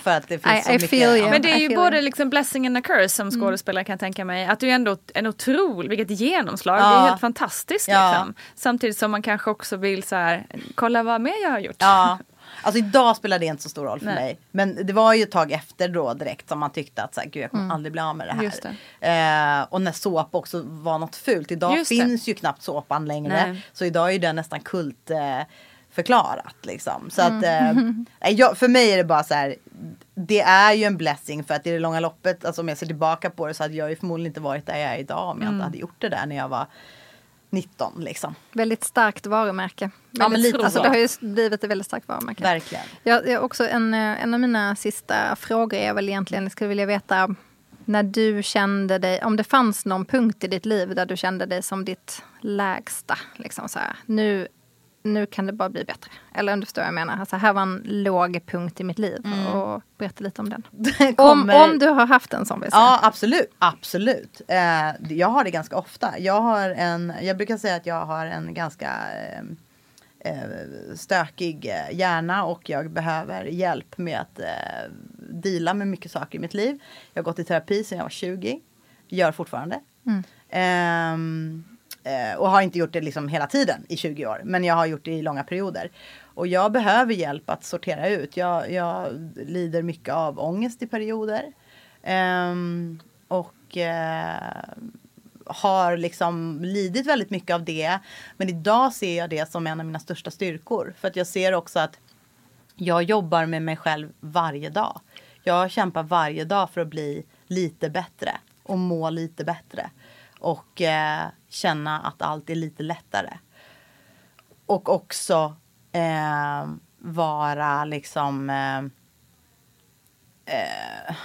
för att det finns I, så I mycket. feel you. Men det är I ju feel både you. liksom blessing and a curse som skådespelare kan jag tänka mig. Att du är ändå en otrolig, vilket genomslag. Ja. Det är helt fantastiskt Ja. liksom. Samtidigt som man kanske också vill så här, kolla vad mer jag har gjort. Ja. Alltså idag spelar det inte så stor roll för Nej. mig. Men det var ju ett tag efter då direkt som man tyckte att så här, gud jag kommer Mm. aldrig bli av med det här. Just det. Eh, och när såpa också var något fult. Idag Just det. finns ju knappt såpan längre. Nej. Så idag är ju den nästan kult eh, förklarat liksom. Så Mm. att eh, jag, för mig är det bara så här. Det är ju en blessing för att i det långa loppet, alltså om jag ser tillbaka på det så hade jag ju förmodligen inte varit där jag är idag om jag Mm. inte hade gjort det där när jag var nitton liksom. Väldigt starkt varumärke. Ja, men lite alltså, så. det har ju blivit ett väldigt starkt varumärke. Verkligen. Jag, jag också en, eh, en av mina sista frågor är väl egentligen, jag skulle vilja veta när du kände dig, om det fanns någon punkt i ditt liv där du kände dig som ditt lägsta. Liksom så här, nu, nu kan det bara bli bättre. Eller om du förstår vad jag menar. Alltså, här var en låg punkt i mitt liv. Mm. Och berätta lite om den. Det Om, kommer- om du har haft en sån vill säga. Ja, absolut. Absolut. Eh, jag har det ganska ofta. Jag har en, jag brukar säga att jag har en ganska eh, eh, stökig eh, hjärna och jag behöver hjälp med att eh, deala med mycket saker i mitt liv. Jag har gått i terapi sedan jag var tjugo. Gör fortfarande. Mm. Ehm, eh, och har inte gjort det liksom hela tiden i tjugo år. Men jag har gjort det i långa perioder. Och jag behöver hjälp att sortera ut. Jag, jag lider mycket av ångest i perioder. Ehm, och eh, har liksom lidit väldigt mycket av det. Men idag ser jag det som en av mina största styrkor. För att jag ser också att jag jobbar med mig själv varje dag. Jag kämpar varje dag för att bli lite bättre. Och må lite bättre. Och eh, känna att allt är lite lättare. Och också eh, vara liksom... Eh, eh,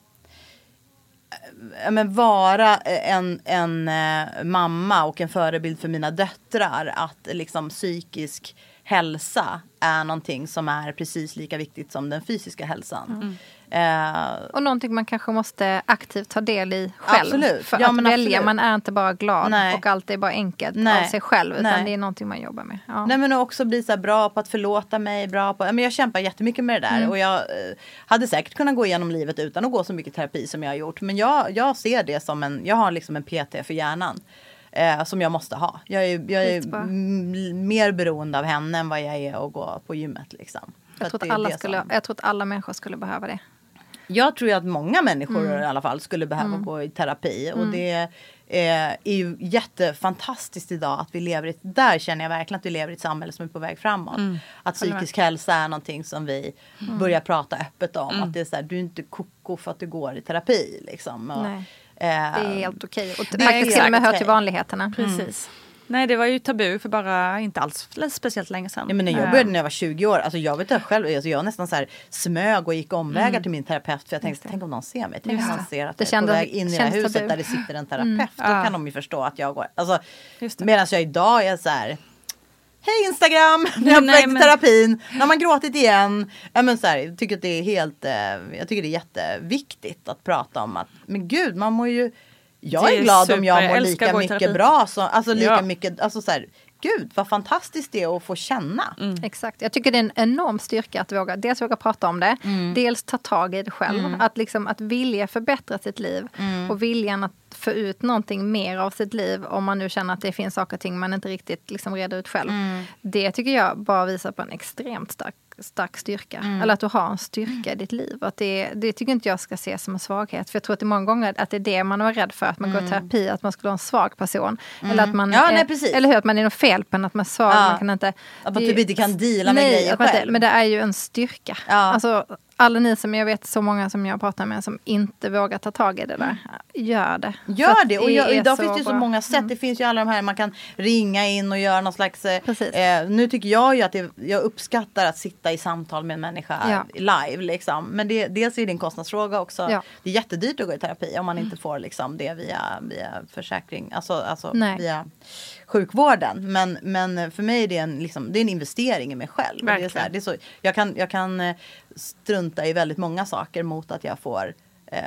men vara en, en eh, mamma och en förebild för mina döttrar. Att liksom psykisk hälsa är någonting som är precis lika viktigt som den fysiska hälsan. Mm. Eh, Och någonting man kanske måste aktivt ta del i själv. Absolut. För Ja, att men välja, absolut. man är inte bara glad Nej. och allt är bara enkelt Nej. av sig själv. Utan Nej. det är någonting man jobbar med. Ja. Nej men också bli så här bra på att förlåta mig. Bra på, men jag kämpar jättemycket med det där. Mm. Och jag eh, hade säkert kunnat gå igenom livet utan att gå så mycket terapi som jag har gjort. Men jag, jag ser det som en, jag har liksom en P T för hjärnan. Eh, som jag måste ha. Jag är, jag är Skitbra. m- mer beroende av henne än vad jag är att gå på gymmet liksom. För Jag tror, att att det är alla det skulle, som- jag tror att alla människor skulle behöva det. Jag tror ju att många människor Mm. i alla fall skulle behöva gå i terapi. Och Mm. det eh, är ju jättefantastiskt idag att vi lever i, där känner jag verkligen att vi lever i ett samhälle som är på väg framåt. Mm. Att Håller med. psykisk hälsa är någonting som vi Mm. börjar prata öppet om. Mm. Att det är så här, du är inte koko för att du går i terapi liksom. Och, Nej. eh, Det är helt okej. Och det är faktiskt till och med exakt hör okej. till vanligheterna. Precis. Nej, det var ju tabu för bara inte alls speciellt länge sedan. Ja, men när jag började när jag var tjugo år, alltså jag vet inte själv, alltså jag nästan så här smög och gick omvägar Mm. till min terapeut för jag tänkte, tänk om någon ser mig, tänk Just om någon det. ser att Det jag är kändes- på väg in i det här känns huset tabu. där det sitter en terapeut, Mm. då Ja. kan de ju förstå att jag går, alltså Just det. medan jag idag är så här, hej Instagram, nu har jag Nej, väckt men- terapin, nu har man gråtit igen, ja, men så här, jag tycker att det är helt, eh, jag tycker det är jätteviktigt att prata om att, men gud man mår ju, jag Det är är glad super, om jag jag mår älskar lika att gå i mycket terapi. bra, så, alltså lika Ja. mycket, alltså så här, gud vad fantastiskt det är att få känna. Mm. Exakt. Jag tycker det är en enorm styrka att våga, dels våga prata om det, Mm. dels ta tag i det själv. Att, liksom, att vilja förbättra sitt liv Mm. och viljan att få ut någonting mer av sitt liv om man nu känner att det finns saker och ting man inte riktigt liksom reder ut själv. Mm. Det tycker jag bara visar på en extremt stark, stark styrka. Mm. Eller att du har en styrka i ditt liv. Att det, det tycker inte jag ska se som en svaghet. För jag tror att det är många gånger att det är det man var rädd för. Att man går i terapi, att man skulle vara en svag person. Eller att man, Mm. Ja, eh, nej, precis. eller hur, att man är något fel på en, att man är svag. Ja. Man kan inte, Att man det är typ ju- inte kan deala med Nej, grejer att man inte- själv. men det är ju en styrka. Ja. Alltså, alla ni som jag vet, så många som jag pratar med som inte vågar ta tag i det där, gör det. För Gör att det, och jag, är idag finns det ju så bra. många sätt. Det finns ju alla de här, man kan ringa in och göra någon slags eh, Precis. eh, nu tycker jag ju att det, jag uppskattar att sitta i samtal med en människa Ja. live liksom. Men det, dels är det en kostnadsfråga också. Ja. Det är jättedyrt att gå i terapi om man inte får liksom det via, via försäkring, alltså, alltså Nej. via sjukvården. Men, men för mig är det en, liksom, det är en investering i mig själv. Och det är Verkligen. så här, det är så, jag, kan, jag kan eh, strunta i väldigt många saker mot att jag får eh,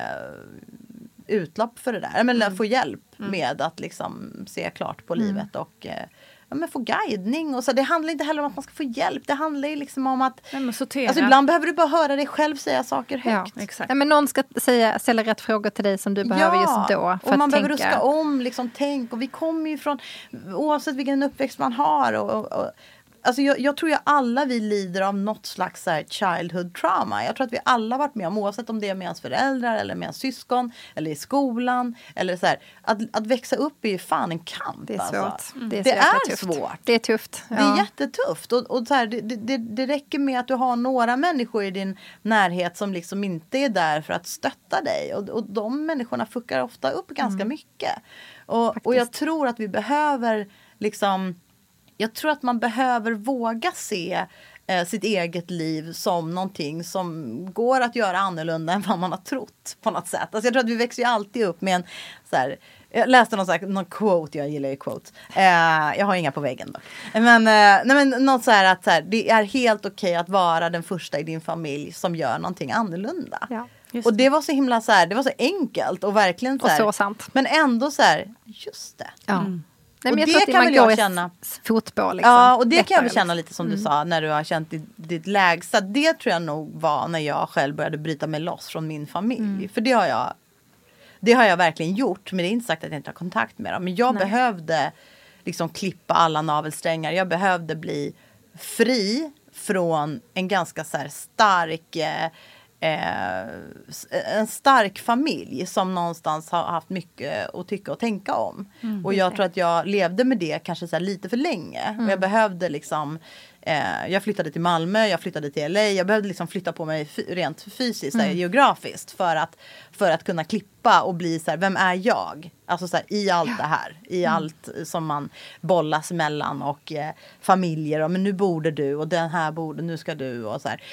utlopp för det där. Men Mm. få hjälp med att liksom se klart på livet och eh, ja, men få guidning. Och så. Det handlar inte heller om att man ska få hjälp. Det handlar ju liksom om att... Nej, men sortera. Alltså, ibland behöver du bara höra dig själv säga saker högt. Ja, exakt. Ja, men någon ska säga, ställa rätt frågor till dig som du behöver ja, just då. För och man att behöver tänka... ruska om, liksom, tänk. Och vi kommer ju från, oavsett vilken uppväxt man har. Och, och, och, alltså jag, jag tror ju alla vi lider av något slags så här, childhood trauma. Jag tror att vi alla varit med om, oavsett om det är med ens föräldrar eller med ens syskon eller i skolan. Eller så här, att, att växa upp är ju fan en kamp. Det är svårt. Alltså. Mm. Det är, det är tufft. svårt. Det är tufft. Ja. Det är jättetufft. Och, och så här, det, det, det räcker med att du har några människor i din närhet som liksom inte är där för att stötta dig. Och, och de människorna fuckar ofta upp ganska mm. mycket. Och, och jag tror att vi behöver liksom... Jag tror att man behöver våga se eh, sitt eget liv som någonting som går att göra annorlunda än vad man har trott på något sätt. Alltså jag tror att vi växer ju alltid upp med en så här, jag läste någon, så här, någon quote, jag gillar ju quotes. Eh, jag har inga på väggen då. Men, eh, nej, men något så här att så här, det är helt okej att vara den första i din familj som gör någonting annorlunda. Ja, och det var så himla så här, det var så enkelt och verkligen så här, och så sant. Men ändå så här, just det. Ja. Mm. Nej, men och jag det tror kan man väl går jag känna. Fotboll liksom. Ja, och det kan jag väl känna liksom. lite som mm. du sa när du har känt ditt, ditt lägsta. Det tror jag nog var när jag själv började bryta mig loss från min familj. Mm. För det har jag det har jag verkligen gjort. Men det är inte sagt att jag inte har kontakt med dem. Men jag Nej. behövde liksom klippa alla navelsträngar. Jag behövde bli fri från en ganska så här stark... Eh, Eh, en stark familj som någonstans har haft mycket att tycka och tänka om. Mm, och jag okay. tror att jag levde med det kanske så här lite för länge. Mm. Och jag behövde liksom, eh, jag flyttade till Malmö, jag flyttade till L A. Jag behövde liksom flytta på mig f- rent fysiskt, mm. här, geografiskt. För att, för att kunna klippa och bli så här, vem är jag? Alltså så här, i allt ja. det här. I mm. allt som man bollas mellan och eh, familjer. Och, men nu borde du och den här borde, nu ska du och så här.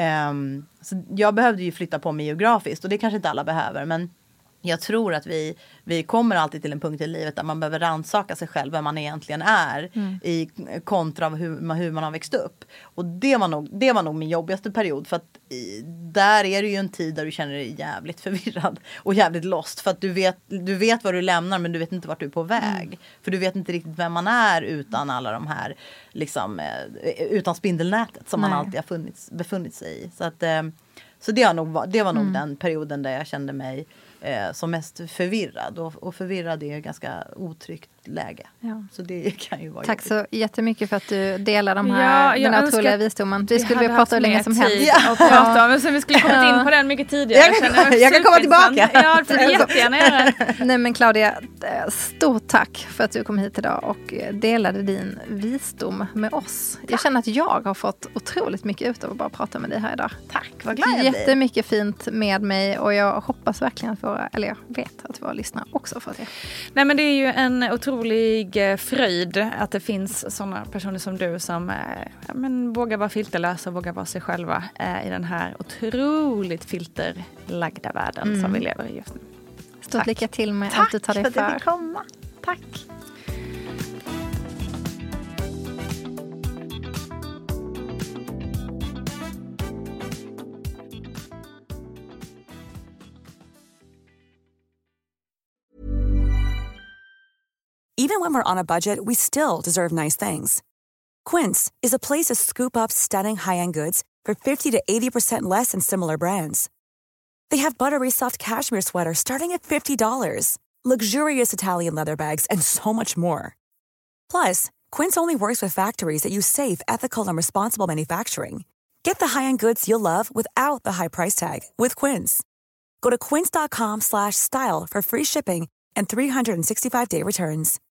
Um, så jag behövde ju flytta på mig geografiskt och det kanske inte alla behöver, men jag tror att vi, vi kommer alltid till en punkt i livet där man behöver rannsaka sig själv vem man egentligen är mm. i kontra av hur, hur man har växt upp. Och det var nog, det var nog min jobbigaste period, för att i, där är det ju en tid där du känner dig jävligt förvirrad och jävligt lost, för att du vet, du vet vad du lämnar men du vet inte vart du är på väg. Mm. För du vet inte riktigt vem man är utan alla de här liksom, utan spindelnätet som Nej. man alltid har funnits, befunnit sig i. Så, att, så det, har nog, det var nog mm. den perioden där jag kände mig Eh, som mest förvirrad. Och, och förvirrad är ett ganska otryggt läge. Ja. Så det kan ju vara Tack jobbigt. Så jättemycket för att du delar de här, ja, den här otroliga visdomen. Vi skulle vilja prata hur länge som helst. Ja. Och prata om, men så vi skulle kommit in på den mycket tidigare. Jag kan, jag jag kan komma tillbaka. Ja, det får jättegärna göra. Nej men Claudia, stort tack för att du kom hit idag och delade din visdom med oss. Jag känner att jag har fått otroligt mycket ut av att bara prata med dig här idag. Tack, vad glad jag blir. Jättemycket fint med mig och jag hoppas verkligen att våra, eller jag vet att våra lyssnare också får det. Nej men det är ju en otrolig fröjd att det finns sådana personer som du som ja, men, vågar vara filterlösa och vågar vara sig själva eh, i den här otroligt filterlagda världen mm. som vi lever i just nu. Stort Tack. lycka till med Tack allt du tar dig för. Tack för att du fick komma. Tack. Even when we're on a budget, we still deserve nice things. Quince is a place to scoop up stunning high-end goods for fifty to eighty percent less than similar brands. They have buttery soft cashmere sweaters starting at fifty dollars, luxurious Italian leather bags, and so much more. Plus, Quince only works with factories that use safe, ethical, and responsible manufacturing. Get the high-end goods you'll love without the high price tag with Quince. Go to quince dot com slash style for free shipping and three hundred sixty-five day returns.